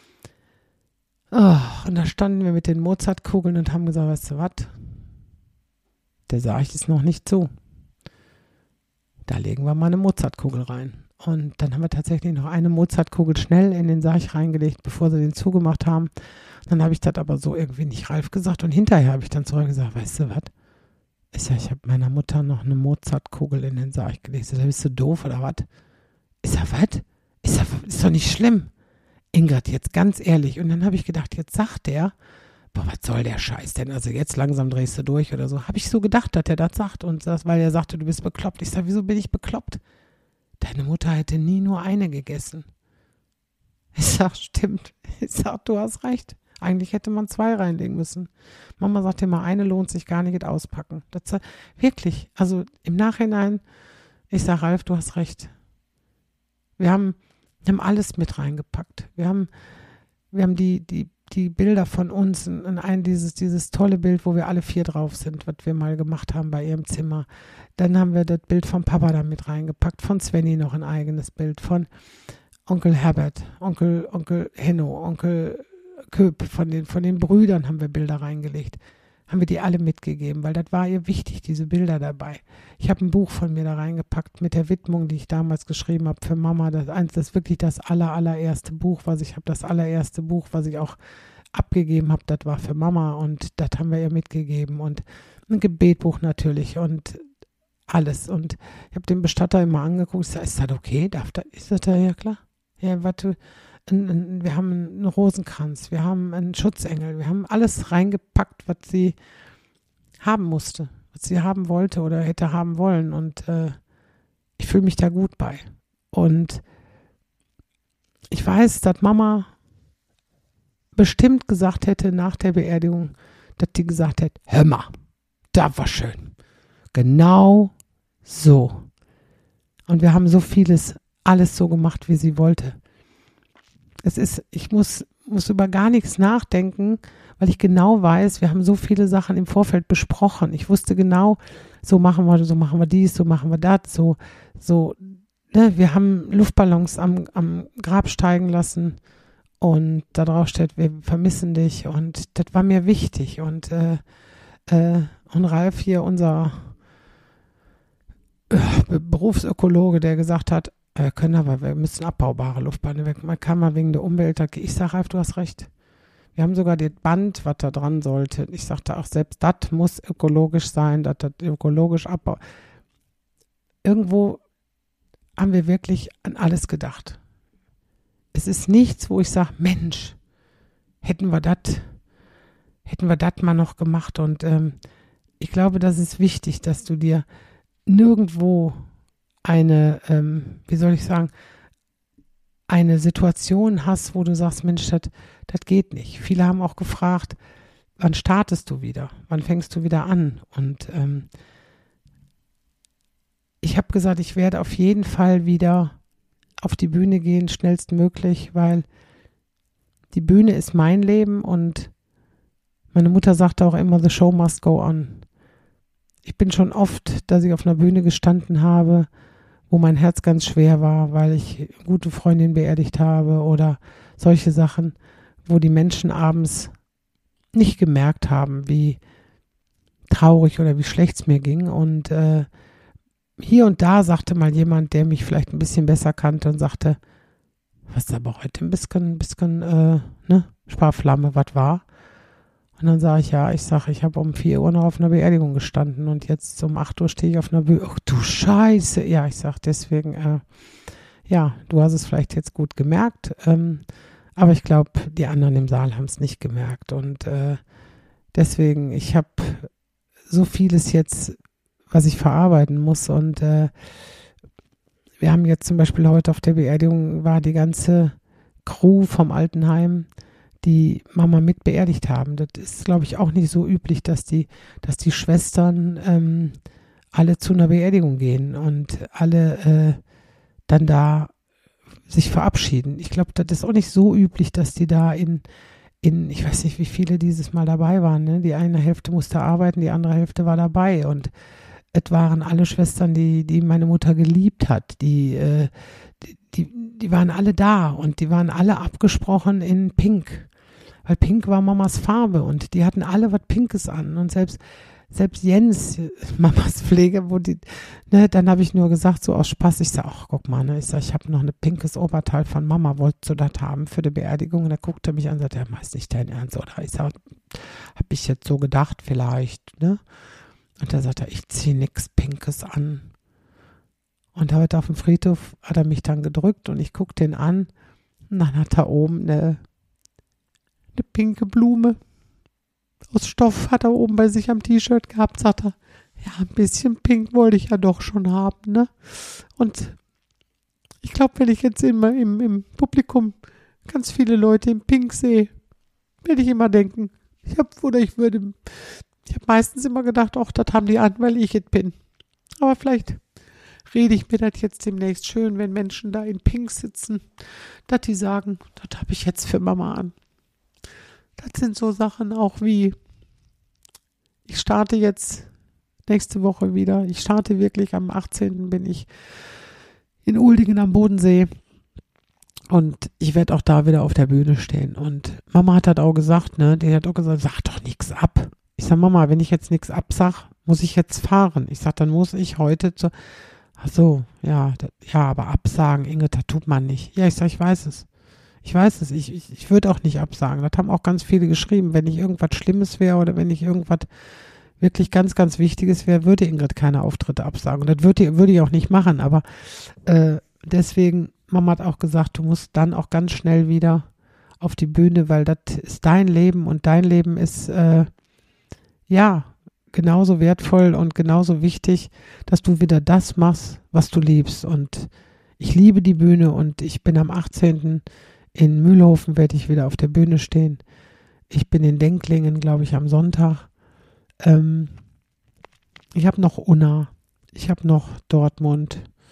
Oh, und da standen wir mit den Mozartkugeln und haben gesagt, weißt du was, der sage ich es noch nicht zu. Da legen wir mal eine Mozartkugel rein. Und dann haben wir tatsächlich noch eine Mozartkugel schnell in den Sarg reingelegt, bevor sie den zugemacht haben. Dann habe ich das aber so irgendwie nicht Ralf gesagt und hinterher habe ich dann zurück gesagt, weißt du was, ich sage, ich habe meiner Mutter noch eine Mozartkugel in den Sarg gelegt. Ich sage, bist du doof oder was? Ich sage, was? Ich sage, ist doch nicht schlimm. Ingrid, jetzt ganz ehrlich. Und dann habe ich gedacht, jetzt sagt der, boah, was soll der Scheiß denn? Also jetzt langsam drehst du durch oder so. Habe ich so gedacht, dass er das sagt. Und das, weil er sagte, du bist bekloppt. Ich sage, wieso bin ich bekloppt? Deine Mutter hätte nie nur eine gegessen. Ich sage, stimmt. Ich sage, du hast recht. Eigentlich hätte man zwei reinlegen müssen. Mama sagt immer, eine lohnt sich gar nicht auspacken. Das, wirklich, also im Nachhinein, ich sage, Ralf, du hast recht. Wir haben Wir haben alles mit reingepackt. Wir haben, wir haben die, die, die Bilder von uns, in ein, dieses, dieses tolle Bild, wo wir alle vier drauf sind, was wir mal gemacht haben bei ihrem Zimmer. Dann haben wir das Bild vom Papa da mit reingepackt, von Svenny noch ein eigenes Bild, von Onkel Herbert, Onkel, Onkel Henno, Onkel Köp, von den, von den Brüdern haben wir Bilder reingelegt. Haben wir die alle mitgegeben, weil das war ihr wichtig, diese Bilder dabei. Ich habe ein Buch von mir da reingepackt mit der Widmung, die ich damals geschrieben habe für Mama. Das, eins, das ist wirklich das aller, allererste Buch, was ich habe. Das allererste Buch, was ich auch abgegeben habe, das war für Mama und das haben wir ihr mitgegeben. Und ein Gebetbuch natürlich und alles. Und ich habe den Bestatter immer angeguckt. Ich sage, ist das okay? Darf das? Ist das da? Ja, klar. Ja, warte. Ein, ein, wir haben einen Rosenkranz, wir haben einen Schutzengel, wir haben alles reingepackt, was sie haben musste, was sie haben wollte oder hätte haben wollen. Und äh, ich fühle mich da gut bei. Und ich weiß, dass Mama bestimmt gesagt hätte nach der Beerdigung, dass die gesagt hätte, hör mal, das war schön. Genau so. Und wir haben so vieles, alles so gemacht, wie sie wollte. Es ist, ich muss, muss über gar nichts nachdenken, weil ich genau weiß, wir haben so viele Sachen im Vorfeld besprochen. Ich wusste genau, so machen wir, so machen wir dies, so machen wir das, so, so, ne, wir haben Luftballons am, am Grab steigen lassen und da drauf steht, wir vermissen dich und das war mir wichtig und, äh, äh, und Ralf hier, unser äh, Berufsökologe, der gesagt hat, wir können aber, wir müssen abbaubare Luftballons weg. Man kann mal wegen der Umwelt, ich sage, Ralf, du hast recht. Wir haben sogar das Band, was da dran sollte. Ich sagte auch, selbst das muss ökologisch sein, dass das ökologisch abbaut. Irgendwo haben wir wirklich an alles gedacht. Es ist nichts, wo ich sage, Mensch, hätten wir das, hätten wir das mal noch gemacht. Und ähm, ich glaube, das ist wichtig, dass du dir nirgendwo eine, ähm, wie soll ich sagen, eine Situation hast, wo du sagst, Mensch, das geht nicht. Viele haben auch gefragt, wann startest du wieder? Wann fängst du wieder an? Und ähm, ich habe gesagt, ich werde auf jeden Fall wieder auf die Bühne gehen, schnellstmöglich, weil die Bühne ist mein Leben und meine Mutter sagte auch immer, the show must go on. Ich bin schon oft, dass ich auf einer Bühne gestanden habe, wo mein Herz ganz schwer war, weil ich eine gute Freundin beerdigt habe oder solche Sachen, wo die Menschen abends nicht gemerkt haben, wie traurig oder wie schlecht es mir ging. Und äh, hier und da sagte mal jemand, der mich vielleicht ein bisschen besser kannte und sagte, was ist aber heute ein bisschen, ein bisschen äh, ne, Sparflamme, was war? Und dann sage ich, ja, ich sage, ich habe um vier Uhr noch auf einer Beerdigung gestanden und jetzt um acht Uhr stehe ich auf einer Bühne. Ach du Scheiße. Ja, ich sage deswegen, äh, ja, du hast es vielleicht jetzt gut gemerkt, ähm, aber ich glaube, die anderen im Saal haben es nicht gemerkt. Und äh, deswegen, ich habe so vieles jetzt, was ich verarbeiten muss. Und äh, wir haben jetzt zum Beispiel heute auf der Beerdigung war die ganze Crew vom Altenheim, die Mama mit beerdigt haben. Das ist, glaube ich, auch nicht so üblich, dass die, dass die Schwestern ähm, alle zu einer Beerdigung gehen und alle äh, dann da sich verabschieden. Ich glaube, das ist auch nicht so üblich, dass die da in, in, ich weiß nicht, wie viele dieses Mal dabei waren. Ne? Die eine Hälfte musste arbeiten, die andere Hälfte war dabei. Und es waren alle Schwestern, die, die meine Mutter geliebt hat. Die, äh, die, die, die waren alle da und die waren alle abgesprochen in Pink. Weil Pink war Mamas Farbe und die hatten alle was Pinkes an. Und selbst Selbst Jens, Mamas Pflege, wo die, ne, dann habe ich nur gesagt, so aus Spaß, ich sage, ach, guck mal, ne, ich sage, ich habe noch ein pinkes Oberteil von Mama, wolltest du das haben für die Beerdigung? Und da guckte er mich an und sagte, ja, meist nicht dein Ernst, oder? Ich sage, habe ich jetzt so gedacht, vielleicht, ne? Und da sagt er, ich ziehe nichts Pinkes an. Und heute auf dem Friedhof hat er mich dann gedrückt und ich gucke den an und dann hat er oben eine, eine pinke Blume aus Stoff hat er oben bei sich am T-Shirt gehabt, sagt er, ja, ein bisschen pink wollte ich ja doch schon haben, ne? Und ich glaube, wenn ich jetzt immer im, im Publikum ganz viele Leute in Pink sehe, werde ich immer denken, ich habe, oder ich würde, ich habe meistens immer gedacht, ach, das haben die an, weil ich es bin. Aber vielleicht rede ich mir das jetzt demnächst schön, wenn Menschen da in Pink sitzen, dass die sagen, das habe ich jetzt für Mama an. Das sind so Sachen auch wie, ich starte jetzt nächste Woche wieder. Ich starte wirklich am achtzehnten bin ich in Uldingen am Bodensee. Und ich werde auch da wieder auf der Bühne stehen. Und Mama hat das auch gesagt, ne? Die hat auch gesagt, sag doch nichts ab. Ich sage, Mama, wenn ich jetzt nichts absag, muss ich jetzt fahren. Ich sage, dann muss ich heute zu. Ach so, ja, das, ja, aber absagen, Inge, das tut man nicht. Ja, ich sage, ich weiß es. Ich weiß es, ich, ich, ich würde auch nicht absagen. Das haben auch ganz viele geschrieben. Wenn nicht irgendwas Schlimmes wäre oder wenn nicht irgendwas wirklich ganz, ganz Wichtiges wäre, würde Ingrid keine Auftritte absagen. Und das würde, würde ich auch nicht machen. Aber äh, deswegen, Mama hat auch gesagt, du musst dann auch ganz schnell wieder auf die Bühne, weil das ist dein Leben und dein Leben ist äh, ja genauso wertvoll und genauso wichtig, dass du wieder das machst, was du liebst. Und ich liebe die Bühne und ich bin am achtzehnten in Mühlhofen werde ich wieder auf der Bühne stehen. Ich bin in Denklingen, glaube ich, am Sonntag. Ähm, ich habe noch Unna. Ich habe noch Dortmund.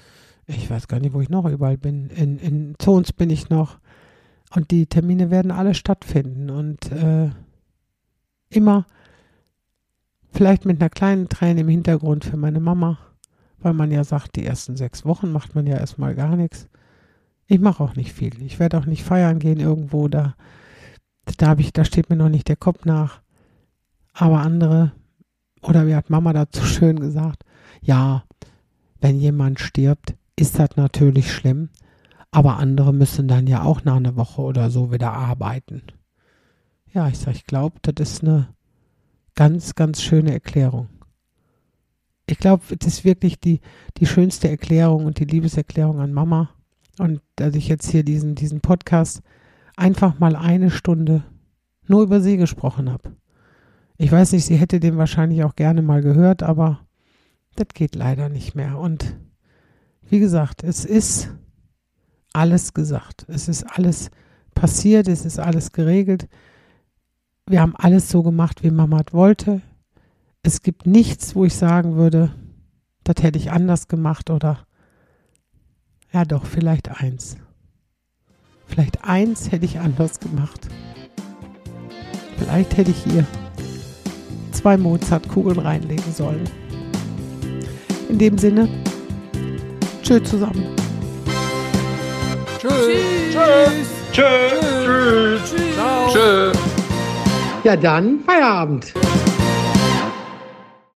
Ich weiß gar nicht, wo ich noch überall bin. In, in Zons bin ich noch. Und die Termine werden alle stattfinden. Und äh, immer vielleicht mit einer kleinen Träne im Hintergrund für meine Mama. Weil man ja sagt, die ersten sechs Wochen macht man ja erstmal gar nichts. Ich mache auch nicht viel. Ich werde auch nicht feiern gehen irgendwo. Da, da, hab ich, da steht mir noch nicht der Kopf nach. Aber andere, oder wie hat Mama dazu schön gesagt, ja, wenn jemand stirbt, ist das natürlich schlimm, aber andere müssen dann ja auch nach einer Woche oder so wieder arbeiten. Ja, ich sage, ich glaube, das ist eine ganz, ganz schöne Erklärung. Ich glaube, das ist wirklich die, die schönste Erklärung und die Liebeserklärung an Mama. Und dass ich jetzt hier diesen, diesen Podcast einfach mal eine Stunde nur über sie gesprochen habe. Ich weiß nicht, sie hätte den wahrscheinlich auch gerne mal gehört, aber das geht leider nicht mehr. Und wie gesagt, es ist alles gesagt. Es ist alles passiert, es ist alles geregelt. Wir haben alles so gemacht, wie Mama es wollte. Es gibt nichts, wo ich sagen würde, das hätte ich anders gemacht oder ja doch, vielleicht eins. Vielleicht eins hätte ich anders gemacht. Vielleicht hätte ich hier zwei Mozartkugeln reinlegen sollen. In dem Sinne, tschö zusammen.
Tschüss. Tschüss. Tschüss. Tschüss. Tschüss.
Ja dann, Feierabend.